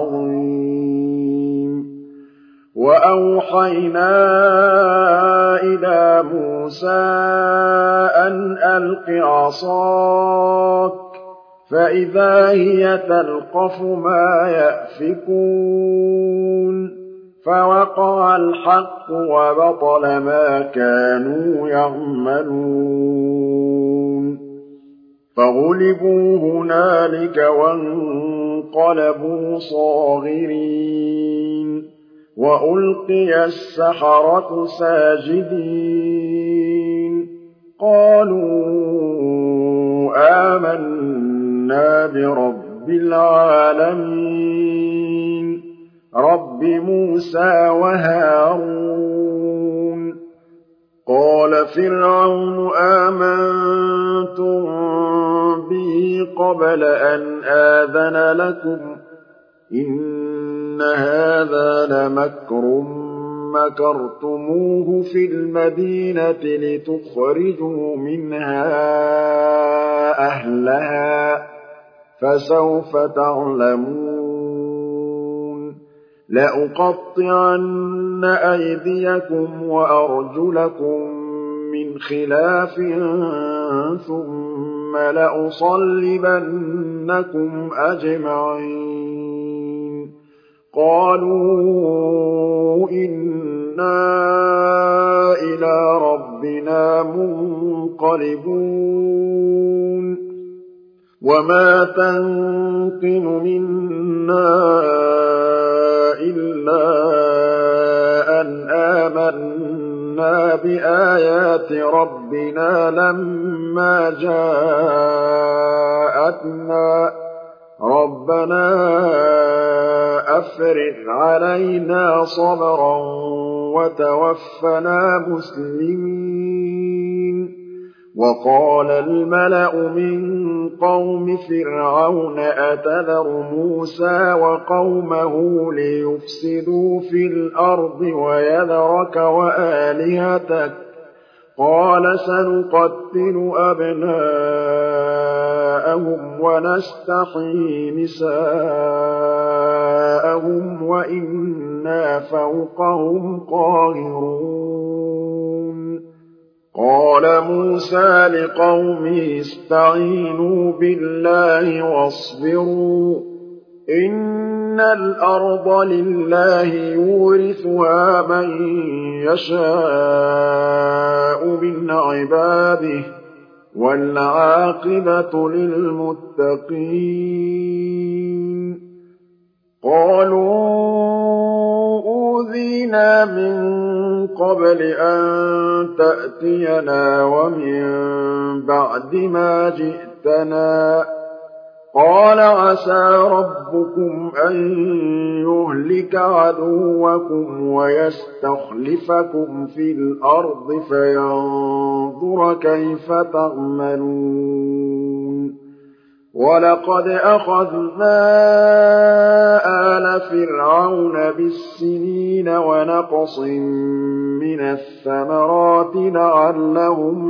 عَظِيمٍ وَأَوْحَيْنَا إِلَىٰ مُوسَىٰ أَنْ أَلْقِ عَصَاكَ ۖ فَإِذَا هِيَ تَلْقَفُ مَا يَأْفِكُونَ فَوَقَعَ الْحَقُّ وَبَطَلَ مَا كَانُوا يَعْمَلُونَ فَغُلِبُوا هُنَالِكَ وَانقَلَبُوا صَاغِرِينَ وَأُلْقِيَ السَّحَرَةُ سَاجِدِينَ قَالُوا آمَنَّا بِرَبِّ الْعَالَمِينَ رَبِّ مُوسَىٰ وَهَارُونَ قَالَ فِرْعَوْنُ آمَنتُم بِهِ قَبْلَ أَنْ آذَنَ لَكُمْ ۖ إِنَّ هَٰذَا لَمَكْرٌ مَّكَرْتُمُوهُ فِي الْمَدِينَةِ لِتُخْرِجُوا مِنْهَا أَهْلَهَا ۖ فَسَوْفَ تَعْلَمُونَ لَأُقَطِّعَنَّ أَيْدِيَكُمْ وَأَرْجُلَكُم مِّنْ خِلَافٍ ثُمَّ لَأُصَلِّبَنَّكُمْ أَجْمَعِينَ قَالُوا إِنَّا إِلَىٰ رَبِّنَا مُنقَلِبُونَ وَمَا تَنقِمُ مِنَّا إِلَّا أَنْ آمَنَّا بِآيَاتِ رَبِّنَا لَمَّا جَاءَتْنَا رَبَّنَا أَفْرِغْ عَلَيْنَا صَبْرًا وَتَوَفَّنَا مُسْلِمِينَ وَقَالَ الْمَلَأُ مِن قَوْمِ فِرْعَوْنَ أَتَذَرُ مُوسَىٰ وَقَوْمَهُ لِيُفْسِدُوا فِي الْأَرْضِ وَيَذَرَكَ وَآلِهَتَكَ ۚ قَالَ سَنُقَتِّلُ أَبْنَاءَهُمْ وَنَسْتَحْيِي نِسَاءَهُمْ وَإِنَّا فَوْقَهُمْ قَاهِرُونَ قَالَ مُوسَىٰ لِقَوْمِهِ اسْتَعِينُوا بِاللَّهِ وَاصْبِرُوا ۖ إِنَّ الْأَرْضَ لِلَّهِ يُورِثُهَا مَن يَشَاءُ مِنْ عِبَادِهِ ۖ وَالْعَاقِبَةُ لِلْمُتَّقِينَ قَالُوا أُوذِينَا مِن قَبْلِ أَن تَأْتِيَنَا وَمِن بَعْدِ مَا جِئْتَنَا ۚ قَالَ عَسَىٰ رَبُّكُمْ أَن يُهْلِكَ عَدُوَّكُمْ وَيَسْتَخْلِفَكُمْ فِي الْأَرْضِ فَيَنظُرَ كَيْفَ تَعْمَلُونَ وَلَقَدْ أَخَذْنَا آلَ فِرْعَوْنَ بِالسِّنِينَ وَنَقْصٍ مِّنَ الثَّمَرَاتِ لَعَلَّهُمْ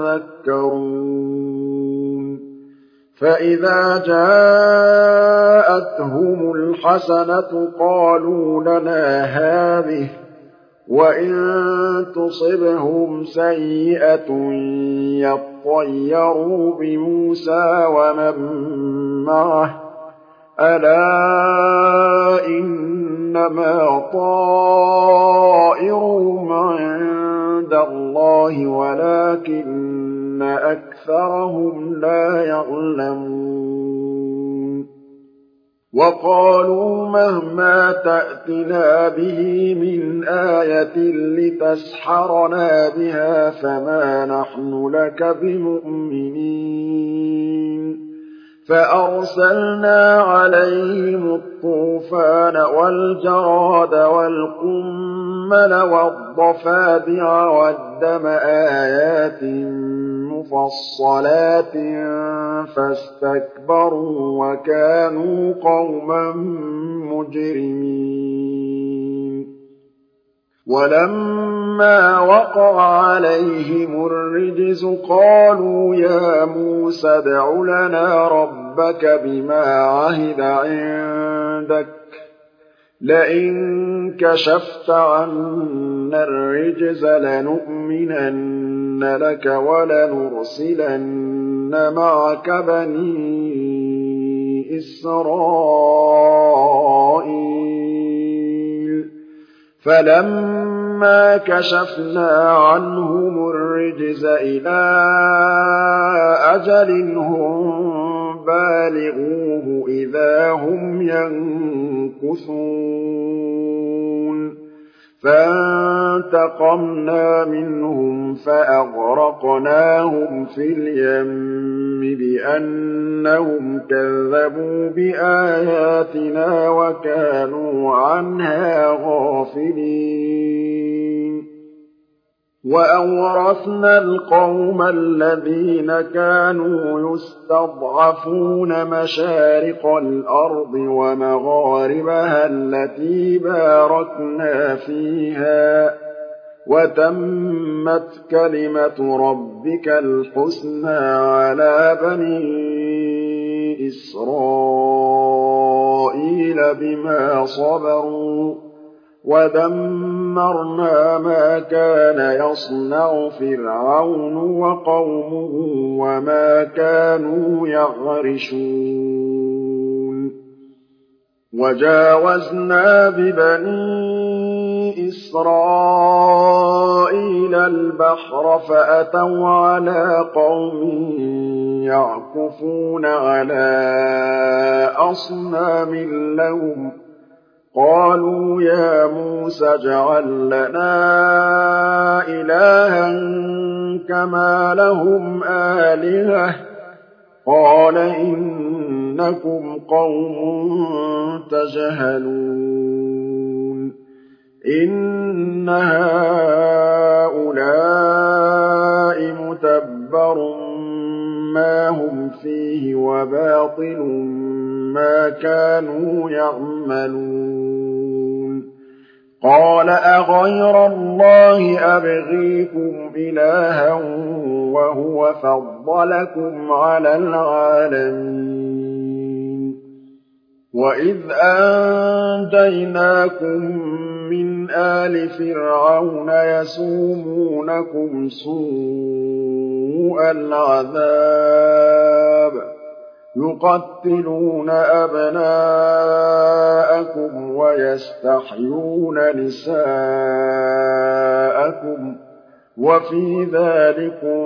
يَذَّكَّرُونَ فَإِذَا جَاءَتْهُمُ الْحَسَنَةُ قَالُوا لَنَا هَٰذِهِ ۖ وَإِن تُصِبْهُمْ سَيِّئَةٌ يَطَّيَّرُوا بِمُوسَىٰ وَمَن مَّعَهُ ۗ أَلَا إِنَّ إِنَّمَا طَائِرُهُمْ عِندَ اللَّهِ وَلَٰكِنَّ أَكْثَرَهُمْ لَا يَعْلَمُونَ وَقَالُوا مَهْمَا تَأْتِنَا بِهِ مِنْ آيَةٍ لِّتَسْحَرَنَا بِهَا فَمَا نَحْنُ لَكَ بِمُؤْمِنِينَ فَأَرْسَلْنَا عَلَيْهِمُ الطُّوفَانَ وَالْجَرَادَ وَالْقُمَّلَ وَالضَّفَادِعَ وَالدَّمَ آيَاتٍ مُّفَصَّلَاتٍ فَاسْتَكْبَرُوا وَكَانُوا قَوْمًا مُّجْرِمِينَ وَلَمَّا وَقَعَ عَلَيْهِمُ الرِّجْزُ قَالُوا يَا مُوسَى ادْعُ لَنَا رَبَّكَ بِمَا عَهِدَ عِندَكَ لَئِن كَشَفْتَ عَنَّا الرِّجْزَ لَنُؤْمِنَنَّ لَكَ وَلَنُرْسِلَنَّ مَعَكَ بَنِي إِسْرَائِيلَ فَلَمَّا كَشَفْنَا عَنْهُمُ الرِّجْزَ إِلَىٰ أَجَلٍ هُم بَالِغُوهُ إِذَا هُمْ يَنكُثُونَ فَانتَقَمْنَا مِنْهُمْ فَأَغْرَقْنَاهُمْ فِي الْيَمِّ بِأَنَّهُمْ كَذَّبُوا بِآيَاتِنَا وَكَانُوا عَنْهَا غَافِلِينَ وَأَوْرَثْنَا الْقَوْمَ الَّذِينَ كَانُوا يُسْتَضْعَفُونَ مَشَارِقَ الْأَرْضِ وَمَغَارِبَهَا الَّتِي بَارَكْنَا فِيهَا ۖ وَتَمَّتْ كَلِمَةُ رَبِّكَ الْحُسْنَىٰ عَلَىٰ بَنِي إِسْرَائِيلَ بِمَا صَبَرُوا ۖ وَدَمَّرْنَا مَا كَانَ يَصْنَعُ فِرْعَوْنُ وَقَوْمُهُ وَمَا كَانُوا يَعْرِشُونَ وَجَاوَزْنَا بِبَنِي إِسْرَائِيلَ الْبَحْرَ فَأَتَوْا عَلَىٰ قَوْمٍ يَعْكُفُونَ عَلَىٰ أَصْنَامٍ لَّهُمْ قَالُوا يَا مُوسَى اجْعَل لَّنَا إِلَٰهًا كَمَا لَهُمْ آلِهَةٌ قَالَ إِنَّكُمْ قَوْمٌ تَجْهَلُونَ إِنَّ هَٰؤُلَاءِ مُتَبَّرٌ مَّا هُمْ فِيهِ وَبَاطِلٌ مَّا كَانُوا يَعْمَلُونَ قَالَ أَغَيْرَ اللَّهِ أَبْغِيكُمْ إِلَٰهًا وَهُوَ فَضَّلَكُمْ عَلَى الْعَالَمِينَ وَإِذْ أَنجَيْنَاكُم مِّنْ آلِ فِرْعَوْنَ يَسُومُونَكُمْ سُوءَ الْعَذَابِ يُقَتِّلُونَ أَبْنَاءَكُمْ وَيَسْتَحْيُونَ نِسَاءَكُمْ وَفِي ذَٰلِكُم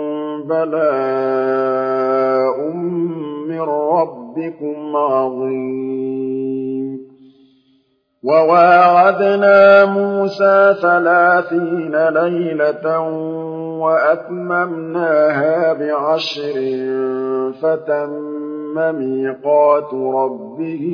بَلَاءٌ مِّن رَّبِّكُمْ عَظِيمٌ وَوَاعَدْنَا مُوسَىٰ 30 لَيْلَةً وَأَتْمَمْنَاهَا ب10 فَتَمَّ مِيقَاتُ رَبِّهِ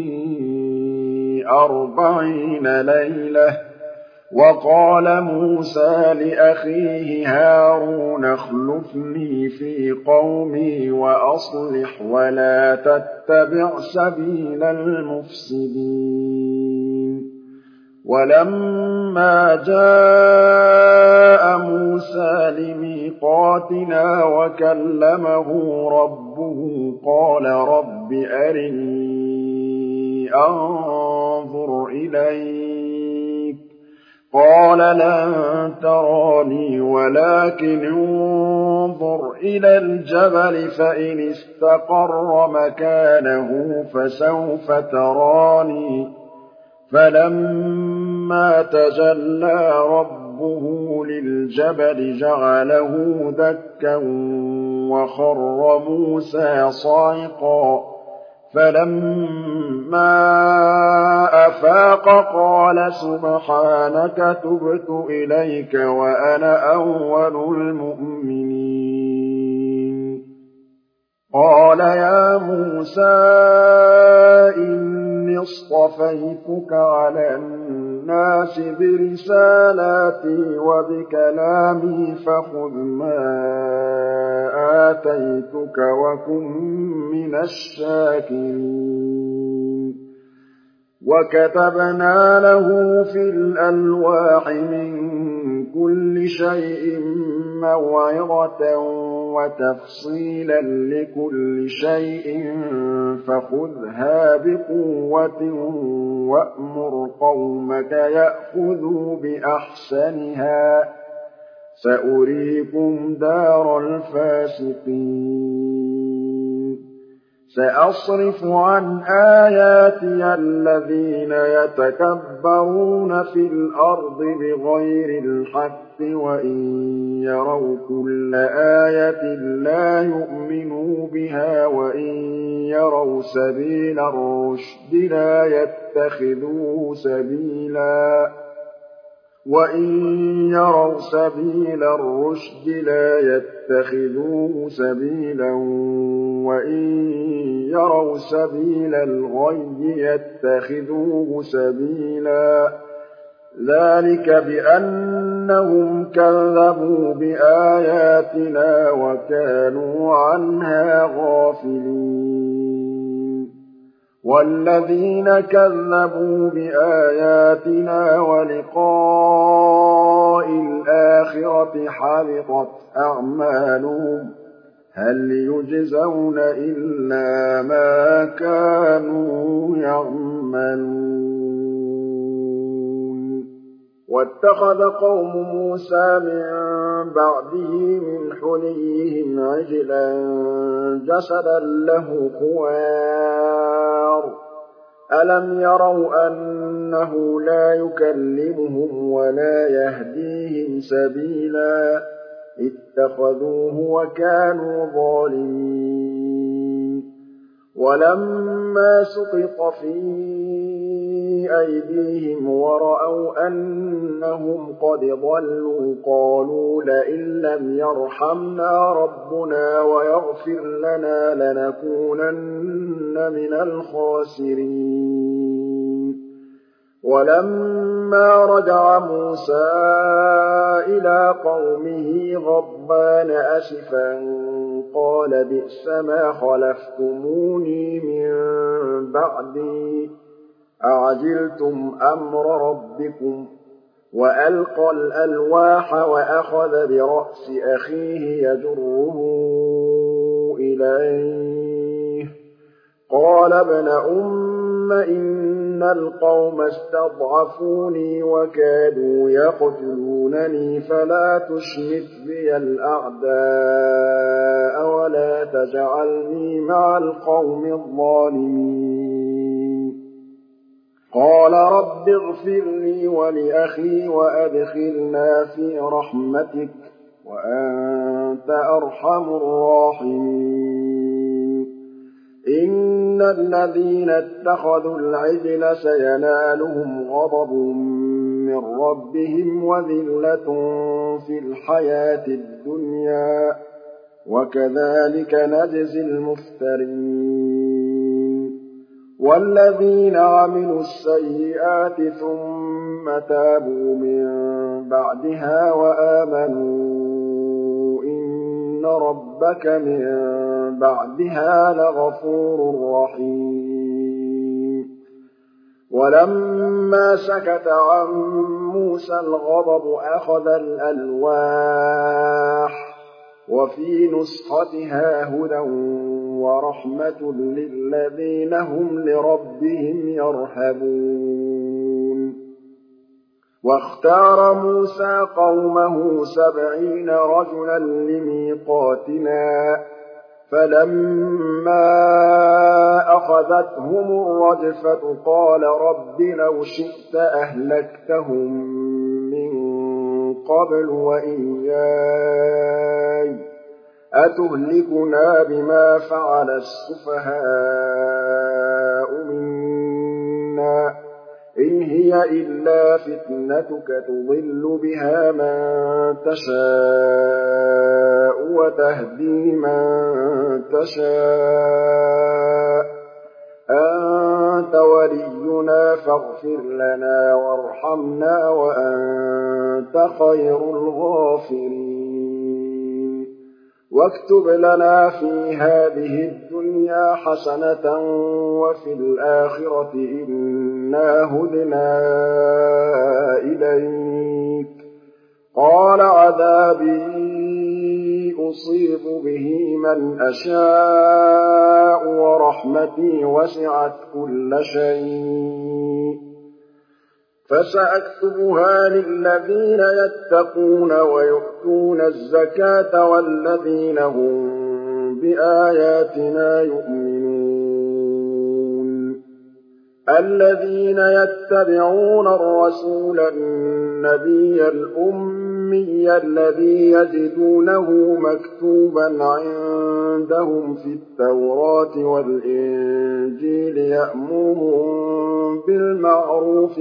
40 لَيْلَةً وَقَالَ مُوسَىٰ لِأَخِيهِ هَارُونَ اخْلُفْنِي فِي قَوْمِي وَأَصْلِحْ وَلَا تَتَّبِعْ سَبِيلَ الْمُفْسِدِينَ وَلَمَّا جَاءَ مُوسَىٰ لِمِيقَاتِنَا وَكَلَّمَهُ رَبُّهُ قَالَ رَبِّ أَرِنِي أَنظُرْ إِلَيْكَ قَالَ لَن تَرَانِي وَلَٰكِنِ انظُرْ إِلَى الْجَبَلِ فَإِنِ اسْتَقَرَّ مَكَانَهُ فَسَوْفَ تَرَانِي فَلَمَّا تَجَلَّىٰ رَبُّهُ لِلْجَبَلِ جَعَلَهُ دَكًّا وَخَرَّ مُوسَىٰ صَعِقًا فَلَمَّا أَفَاقَ قَالَ سُبْحَانَكَ تُبْتُ إِلَيْكَ وَأَنَا أَوَّلُ الْمُؤْمِنِينَ قَالَ يَا مُوسَىٰ إِنِّي اصْطَفَيْتُكَ عَلَى النَّاسِ بِرِسَالَاتِي وَبِكَلَامِي فَخُذْ مَا آتَيْتُكَ وَكُن مِّنَ الشَّاكِرِينَ وَكَتَبْنَا لَهُ فِي الْأَلْوَاحِ مِن كُلِّ شَيْءٍ مَّوْعِظَةً وَتَفْصِيلًا لِّكُلِّ شَيْءٍ فَخُذْهَا بِقُوَّةٍ وَأْمُرْ قَوْمَكَ يَأْخُذُوا بِأَحْسَنِهَا ۚ سَأُرِيكُمْ دَارَ الْفَاسِقِينَ سَأَصْرِفُ عَنْ آيَاتِيَ الَّذِينَ يَتَكَبَّرُونَ فِي الْأَرْضِ بِغَيْرِ الْحَقِّ وَإِن يَرَوْا كُلَّ آيَةٍ لَّا يُؤْمِنُوا بِهَا وَإِن يَرَوْا سَبِيلَ الرُّشْدِ لَا يَتَّخِذُوهُ سَبِيلًا وَإِن يَرَوْا سَبِيلَ الْغَيِّ يَتَّخِذُوهُ سَبِيلًا ۚ ذَٰلِكَ بِأَنَّهُمْ كَذَّبُوا بِآيَاتِنَا وَكَانُوا عَنْهَا غَافِلِينَ وَالَّذِينَ كَذَّبُوا بِآيَاتِنَا وَلِقَاءِ الْآخِرَةِ حَبِطَتْ أَعْمَالُهُمْ هَلْ يُجْزَوْنَ إِلَّا مَا كَانُوا يَعْمَلُونَ وَاتَّخَذَ قَوْمُ مُوسَىٰ مِن بَعْدِهِ مِنْ حُلِيِّهِمْ عِجْلًا جَسَدًا لَّهُ خُوَارٌ ۚ أَلَمْ يَرَوْا أَنَّهُ لَا يُكَلِّمُهُمْ وَلَا يَهْدِيهِمْ سَبِيلًا ۘ اتَّخَذُوهُ وَكَانُوا ظَالِمِينَ وَلَمَّا سُقِطَ فِي أَيْدِيهِمْ وَرَأَوْا أَنَّهُمْ قَدْ ضَلُّوا قَالُوا لَئِن لَّمْ يَرْحَمْنَا رَبُّنَا وَيَغْفِرْ لَنَا لَنَكُونَنَّ مِنَ الْخَاسِرِينَ وَلَمَّا رَجَعَ مُوسَىٰ إِلَىٰ قَوْمِهِ غَضْبَانَ أَسِفًا قَالَ بِئْسَمَا خَلَفْتُمُونِي مِن بَعْدِي ۖ أَعَجِلْتُمْ أَمْرَ رَبِّكُمْ ۖ وَأَلْقَى الْأَلْوَاحَ وَأَخَذَ بِرَأْسِ أَخِيهِ يَجُرُّهُ إِلَيْهِ ۚ قَالَ ابْنَ أُمَّ إِنَّ الْقَوْمَ اسْتَضْعَفُونِي وَكَادُوا يَقْتُلُونَنِي فَلَا تُشْمِتْ بِيَ الْأَعْدَاءَ وَلَا تَجْعَلْنِي مَعَ الْقَوْمِ الظَّالِمِينَ قَالَ رَبِّ اغْفِرْ لِي وَلِأَخِي وَأَدْخِلْنَا فِي رَحْمَتِكَ ۖ وَأَنتَ أَرْحَمُ الرَّاحِمِينَ إِنَّ الَّذِينَ اتَّخَذُوا الْعِجْلَ سَيَنَالُهُمْ غَضَبٌ مِّن رَّبِّهِمْ وَذِلَّةٌ فِي الْحَيَاةِ الدُّنْيَا ۚ وَكَذَٰلِكَ نَجْزِي الْمُفْتَرِينَ وَالَّذِينَ عَمِلُوا السَّيِّئَاتِ ثُمَّ تَابُوا مِن بَعْدِهَا وَآمَنُوا إِنَّ رَبَّكَ مِن بَعْدِهَا لَغَفُورٌ رَّحِيمٌ وَلَمَّا سَكَتَ عَن مُّوسَى الْغَضَبُ أَخَذَ الْأَلْوَاحَ ۖ وَفِي نُسْخَتِهَا هُدًى وَرَحْمَةٌ لِّلَّذِينَ هُمْ لِرَبِّهِمْ يَرْهَبُونَ وَاخْتَارَ مُوسَىٰ قَوْمَهُ 70 رَجُلًا لِّمِيقَاتِنَا ۖ فَلَمَّا أَخَذَتْهُمُ الرَّجْفَةُ قَالَ رَبِّ لَوْ شِئْتَ أَهْلَكْتَهُم مِّن قَبْلُ وَإِيَّايَ أَتُهْلِكُنَا بِمَا فَعَلَ السُّفَهَاءُ مِنَّا ۖ إِنْ هِيَ إِلَّا فِتْنَتُكَ تُضِلُّ بِهَا مَن تَشَاءُ وَتَهْدِي مَن تَشَاءُ ۖ أَنتَ وَلِيُّنَا فَاغْفِرْ لَنَا وَارْحَمْنَا وَأَنتَ خَيْرُ الْغَافِرِينَ وَاكْتُبْ لَنَا فِي هَٰذِهِ الدُّنْيَا حَسَنَةً وَفِي الْآخِرَةِ إِنَّا هُدْنَا إِلَيْكَ ۚ قَالَ عَذَابِي أُصِيبُ بِهِ مَنْ أَشَاءُ وَرَحْمَتِي وَسِعَتْ كُلَّ شَيْءٍ ۚ فَسَأَكْتُبُهَا لِلَّذِينَ يَتَّقُونَ وَيُؤْتُونَ الزَّكَاةَ وَالَّذِينَ هُم بِآيَاتِنَا يُؤْمِنُونَ الَّذِينَ يَتَّبِعُونَ الرَّسُولَ النَّبِيَّ الْأُمِّيَّ الَّذِي يَجِدُونَهُ مَكْتُوبًا عِندَهُمْ فِي التَّوْرَاةِ وَالْإِنجِيلِ يَأْمُرُهُم بِالْمَعْرُوفِ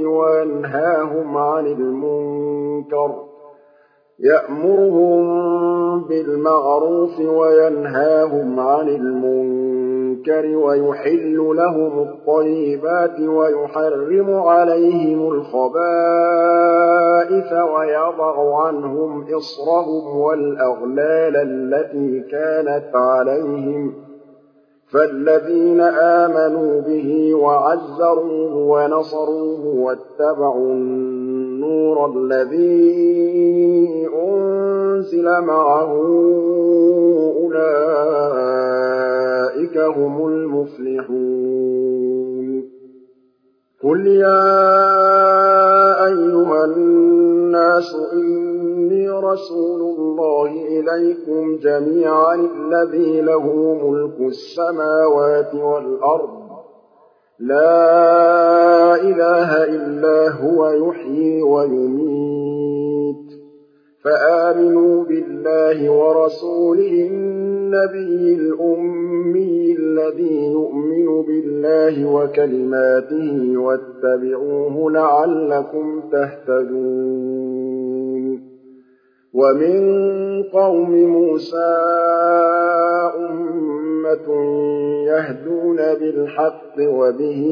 وَيَنْهَاهُمْ عَنِ الْمُنكَرِ وَيُحِلُّ لَهُمُ الطَّيِّبَاتِ وَيُحَرِّمُ عَلَيْهِمُ الْخَبَائِثَ وَيَضَعُ عَنْهُمْ إِصْرَهُمْ وَالْأَغْلَالَ الَّتِي كَانَتْ عَلَيْهِمْ ۚ فَالَّذِينَ آمَنُوا بِهِ وَعَزَّرُوهُ وَنَصَرُوهُ وَاتَّبَعُوا النُّورَ الَّذِي أُنزِلَ مَعَهُ أُولَٰئِكَ هُمُ الْمُفْلِحُونَ قُلْ يَا أَيُّهَا النَّاسُ إِنِّي رَسُولُ اللَّهِ إِلَيْكُمْ جَمِيعًا الَّذِي لَهُ مُلْكُ السَّمَاوَاتِ وَالْأَرْضِ ۖ لَا إِلَٰهَ إِلَّا هُوَ يُحْيِي وَيُمِيتُ ۖ فَآمِنُوا بِاللَّهِ وَرَسُولِهِ النَّبِيِّ الْأُمِّيِّ الَّذِي يُؤْمِنُ بِاللَّهِ وَكَلِمَاتِهِ وَاتَّبِعُوهُ لَعَلَّكُمْ تَهْتَدُونَ وَمِن قَوْمِ مُوسَىٰ أُمَّةٌ يَهْدُونَ بِالْحَقِّ وَبِهِ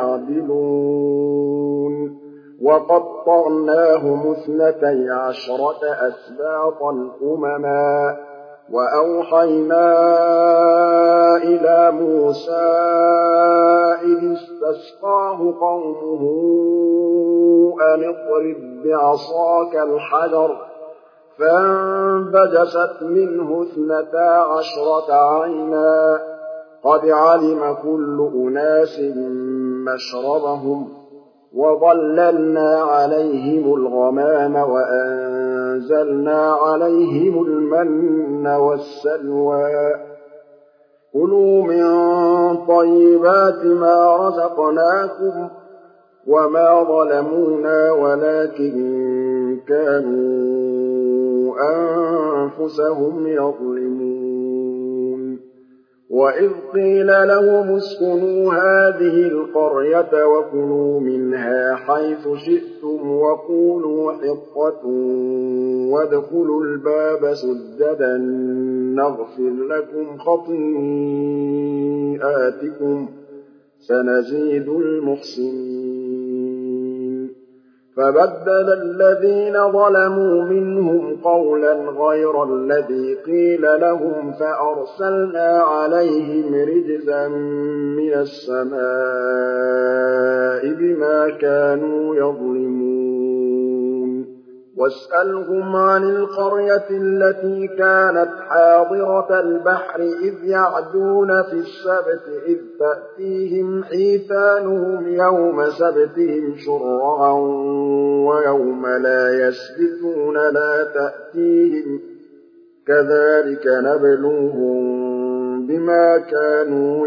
يَعْدِلُونَ وَقَطَّعْنَاهُمُ 12 أَسْبَاطًا أُمَمًا ۚ وَأَوْحَيْنَا إِلَىٰ مُوسَىٰ إِذِ اسْتَسْقَاهُ قَوْمُهُ أَنِ اضْرِب بِّعَصَاكَ الْحَجَرَ ۖ فَانبَجَسَتْ مِنْهُ 12 عَيْنًا ۖ قَدْ عَلِمَ كُلُّ أُنَاسٍ مَّشْرَبَهُمْ ۖ وَظَلَّلْنَا عَلَيْهِمُ الْغَمَامَ وَأَنزَلْنَا عَلَيْهِمُ الْمَنَّ وَالسَّلْوَىٰ ۖ كُلُوا مِن طَيِّبَاتِ مَا رَزَقْنَاكُمْ ۚ وَمَا ظَلَمُونَا وَلَٰكِن كَانُوا أَنفُسَهُمْ يَظْلِمُونَ وَإِذْ قِيلَ لَهُمُ اسْكُنُوا هَٰذِهِ الْقَرْيَةَ وَكُلُوا مِنْهَا حَيْثُ شِئْتُمْ وَقُولُوا حِطَّةٌ وَادْخُلُوا الْبَابَ سُجَّدًا نَّغْفِرْ لَكُمْ خَطِيئَاتِكُمْ ۚ سَنَزِيدُ الْمُحْسِنِينَ فَبَدَّلَ الَّذِينَ ظَلَمُوا مِنْهُمْ قَوْلًا غَيْرَ الَّذِي قِيلَ لَهُمْ فَأَرْسَلْنَا عَلَيْهِمْ رِجْزًا مِّنَ السَّمَاءِ بِمَا كَانُوا يَظْلِمُونَ وَاسْأَلْهُمْ عَنِ الْقَرْيَةِ الَّتِي كَانَتْ حَاضِرَةَ الْبَحْرِ إِذْ يَعْدُونَ فِي السَّبْتِ إِذْ تَأْتِيهِمْ حِيتَانُهُمْ يَوْمَ سَبْتِهِمْ شُرَّعًا وَيَوْمَ لَا يَسْبِتُونَ لَا تَأْتِيهِمْ ۚ كَذَٰلِكَ نَبْلُوهُم بما كانوا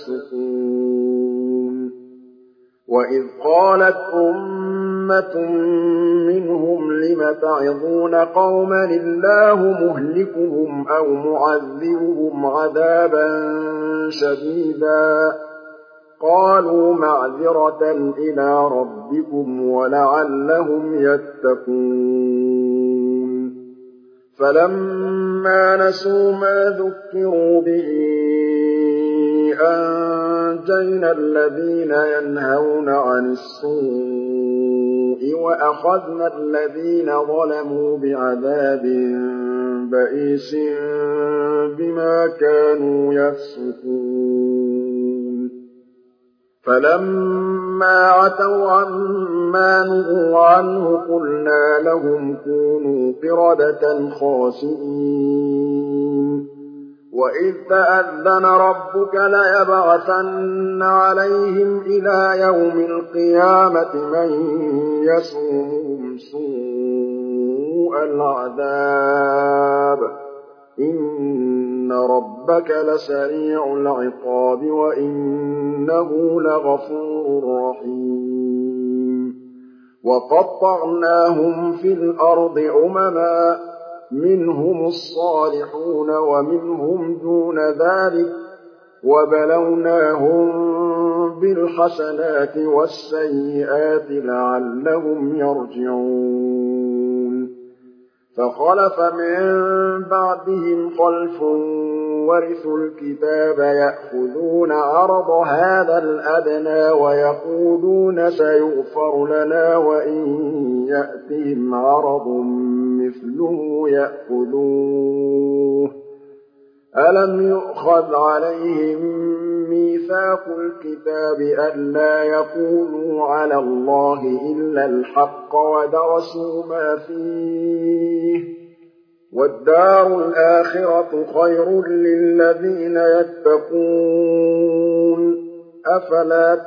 يفسقون وإذ قالت أمة منهم لم تعظون قوما الله مهلكهم أو معذبهم عذابا شديدا قالوا معذرة إلى ربكم ولعلهم يتقون فلما نسوا ما ذكروا به أنجينا الذين ينهون عن السوء وأخذنا الذين ظلموا بعذاب بئيس بما كانوا يفسقون فلما عتوا عما نهوا عنه قلنا لهم كونوا قردة خاسئين وإذ تأذن ربك ليبعثن عليهم إلى يوم القيامة من يسومهم سوء العذاب إن ربك لسريع العقاب وإنه لغفور رحيم وقطعناهم في الأرض أمما منهم الصالحون ومنهم دون ذلك وبلوناهم بالحسنات والسيئات لعلهم يرجعون فخلف من بعدهم خلف ورثوا الكتاب يأخذون عرض هذا الأدنى ويقولون سيغفر لنا وإن يأتهم عرض مثله يأخذوه ألم يؤخذ عليهم ميثاق الكتاب ألا يقولوا على الله إلا الحق ودرسوا ما فيه والدار الآخرة خير للذين يتقون أفلا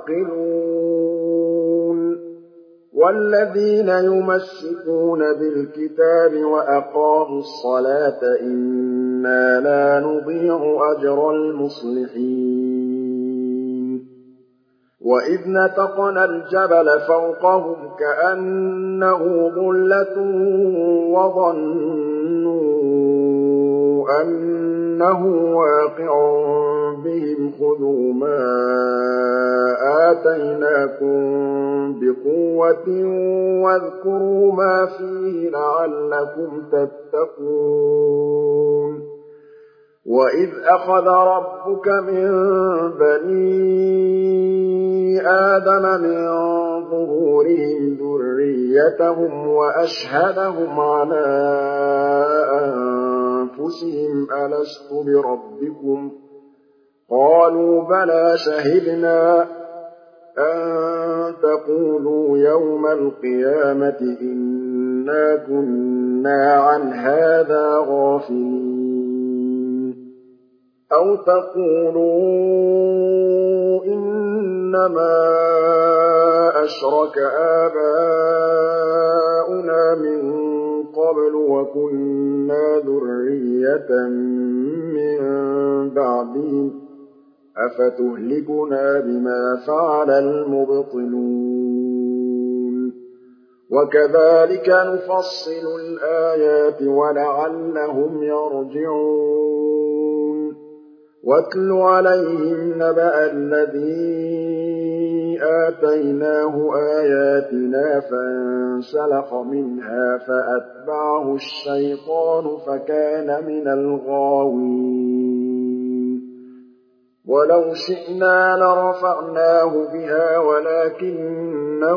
تعقلون والذين يمسكون بالكتاب وأقاموا الصلاة إنا لا نضيع أجر المصلحين وإذ نتقنا الجبل فوقهم كأنه ظلة وظنوا أنه واقع بهم خذوا ما آتيناكم بقوة واذكروا ما فيه لعلكم تتقون وإذ أخذ ربك من بني آدم من ظهورهم ذريتهم وأشهدهم على أنفسهم ألست بربكم قالوا بلى شهدنا أن تقولوا يوم القيامة إنا كنا عن هذا غافلين أو تقولوا إنما أشرك آباؤنا من قبل وكنا ذرية من بعدهم أفتهلكنا بما فعل المبطلون وكذلك نفصل الآيات ولعلهم يرجعون واتل عليهم نبأ الذي آتيناه آياتنا فانسلخ منها فأتبعه الشيطان فكان من الغاوين ولو شئنا لرفعناه بها ولكنه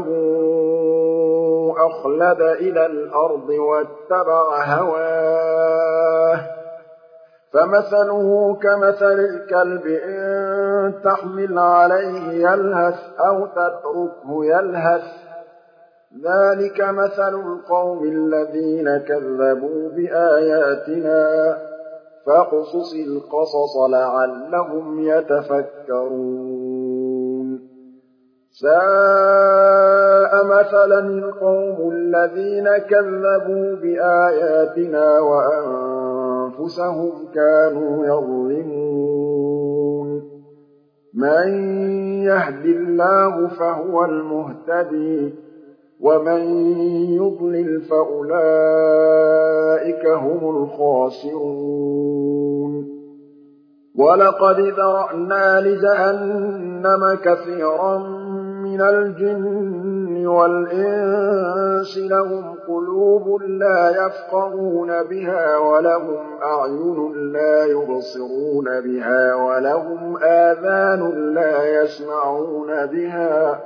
أخلد إلى الأرض واتبع هواه فمثله كمثل الكلب إن تحمل عليه يلهث أو تتركه يلهث ذلك مثل القوم الذين كذبوا بآياتنا فاقصص القصص لعلهم يتفكرون ساء مثلا القوم الذين كذبوا بآياتنا وأنفسهم كانوا يظلمون من يهد الله فهو المهتدي ومن يضلل فأولئك هم الخاسرون ولقد ذرأنا لجهنم كثيرا من الجن والإنس لهم قلوب لا يفقهون بها ولهم أعين لا يبصرون بها ولهم آذان لا يسمعون بها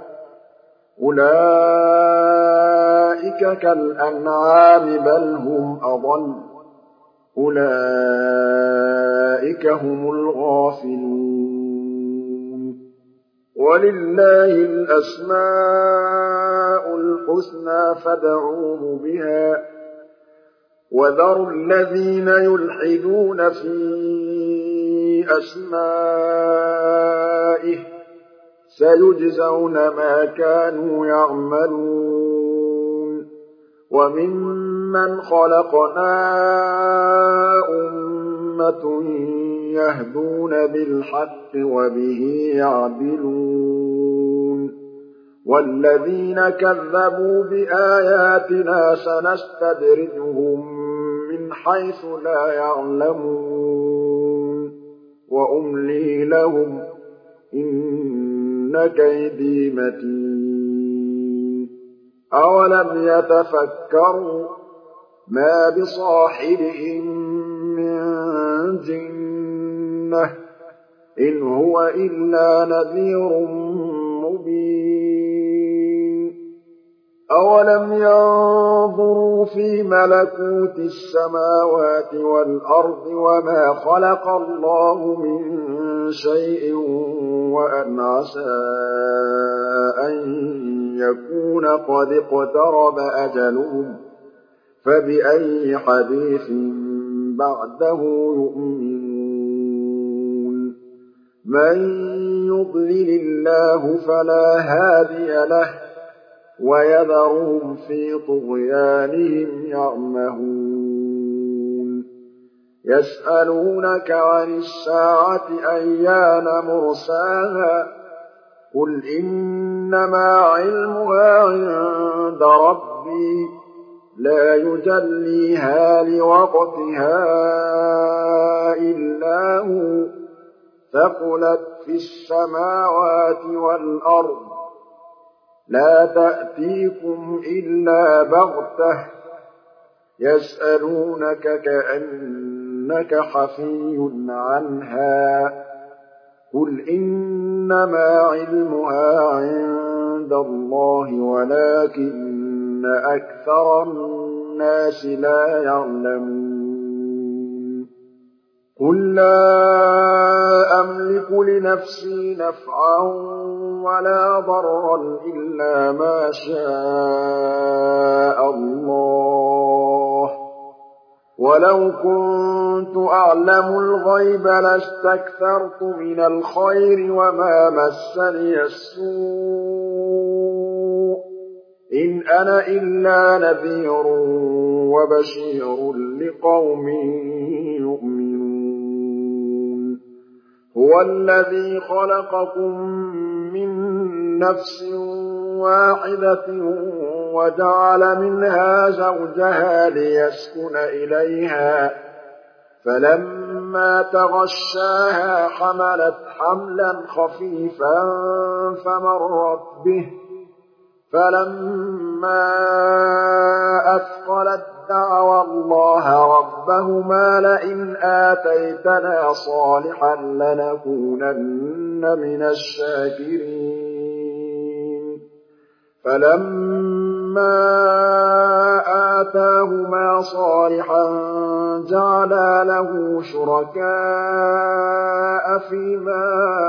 أولئك كالأنعام بل هم أضل أولئك هم الغافلون ولله الأسماء الحسنى فادعوه بها وذروا الذين يلحدون في أسمائه سيجزون ما كانوا يعملون وممن خلقنا أمة يهدون بالحق وبه يعدلون والذين كذبوا بآياتنا سنستدرجهم من حيث لا يعلمون وأملي لهم إن كيدي متين أولم يتفكروا ما بصاحبهم من جنة إن هو إلا نذير مبين أولم ينظروا في ملكوت السماوات والأرض وما خلق الله من شيء وأن عسى أن يكون قد اقترب أجلهم فبأي حديث بعده يؤمنون من يضلل الله فلا هادي له ويذرهم في طغيانهم يعمهون يسألونك عن الساعة أيان مرساها قل إنما علمها عند ربي لا يجليها لوقتها إلا هو ثقلت في السماوات والأرض لا تأتيكم إلا بغتة يسألونك كأنك حفي عنها قل إنما علمها عند الله ولكن أكثر الناس لا يعلمون قل لا أملك لنفسي نفعا ولا ضرا إلا ما شاء الله ولو كنت أعلم الغيب لاستكثرت من الخير وما مسني السوء إن أنا إلا نذير وبشير لقوم يؤمنون هو الذي خلقكم من نفس واحدة وجعل منها زوجها ليسكن إليها فلما تغشاها حملت حملا خفيفا فمرت به فلما أثقلت دعوا الله ربهما لئن آتيتنا صالحا لنكونن من الشاكرين فلما آتاهما صالحا جعلا له شركاء فيما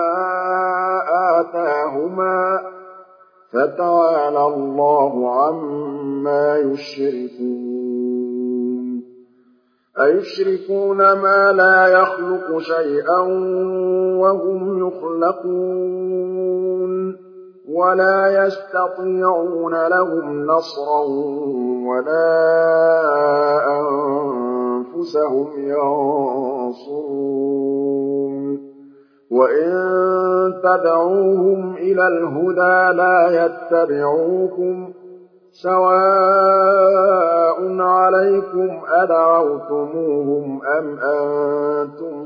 آتاهما فتعالى الله عما يشركون أيشركون ما لا يخلق شيئا وهم يخلقون ولا يستطيعون لهم نصرا ولا أنفسهم ينصرون وإن تدعوهم إلى الهدى لا يتبعوكم سواء عليكم أدعوتموهم أم أنتم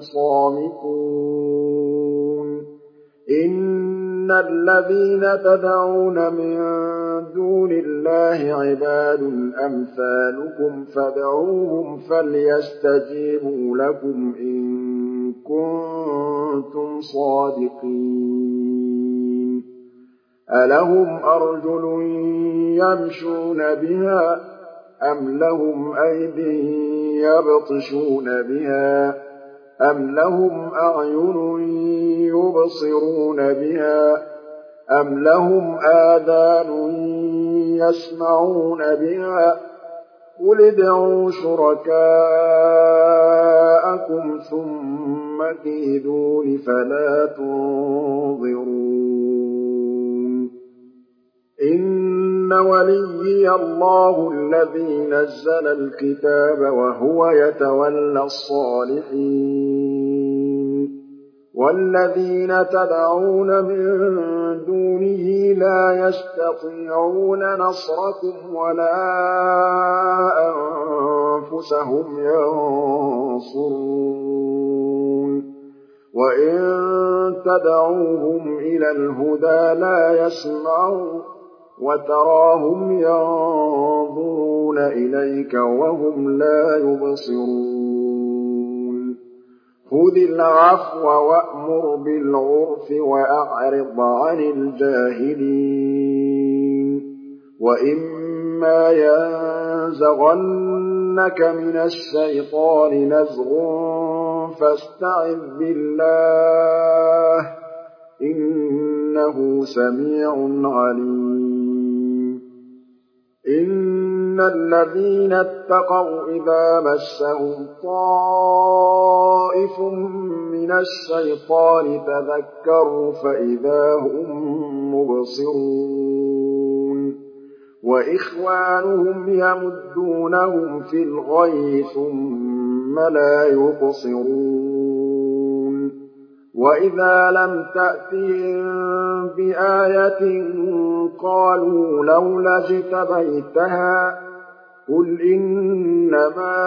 صامتون إن الذين تدعون من دون الله عباد أمثالكم فادعوهم فليستجيبوا لكم إن كنتم صادقين ألهم أرجل يمشون بها أم لهم أيد يبطشون بها أم لهم أعين يبصرون بها أم لهم آذان يسمعون بها قل ادعوا شركاءكم ثم كيدون فلا تنظرون إن وليي الله الذي نزل الكتاب وهو يتولى الصالحين والذين تدعون من دونه لا يستطيعون نصركم ولا أنفسهم ينصرون وإن تدعوهم إلى الهدى لا يسمعون وتراهم ينظرون إليك وهم لا يبصرون خذ العفو وأمر بالعرف وأعرض عن الجاهلين وإما ينزغنك من الشيطان نزغ فاستعذ بالله إنه سميع عليم إن الذين اتقوا إذا مسهم طائف من الشيطان تذكروا فإذا هم مبصرون وإخوانهم يمدونهم في الغي ثم لا يقصرون وإذا لم تأتهم بآية قالوا لولا اجتبيتها قل إنما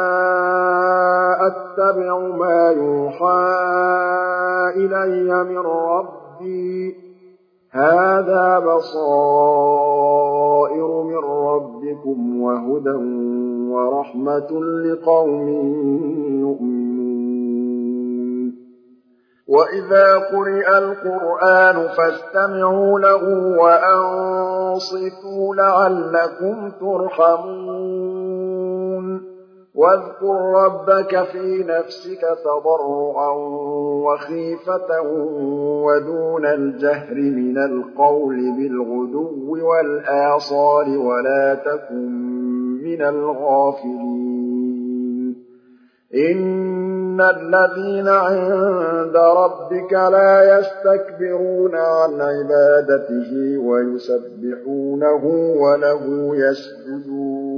أتبع ما يوحى إلي من ربي هذا بصائر من ربكم وهدى ورحمة لقوم يؤمنون وإذا قرئ القرآن فاستمعوا له وأنصتوا لعلكم ترحمون واذكر ربك في نفسك تضرعا وخيفة ودون الجهر من القول بالغدو والآصال ولا تكن من الغافلين إن الذين عند ربك لا يستكبرون عن عبادته ويسبحونه وله يسجدون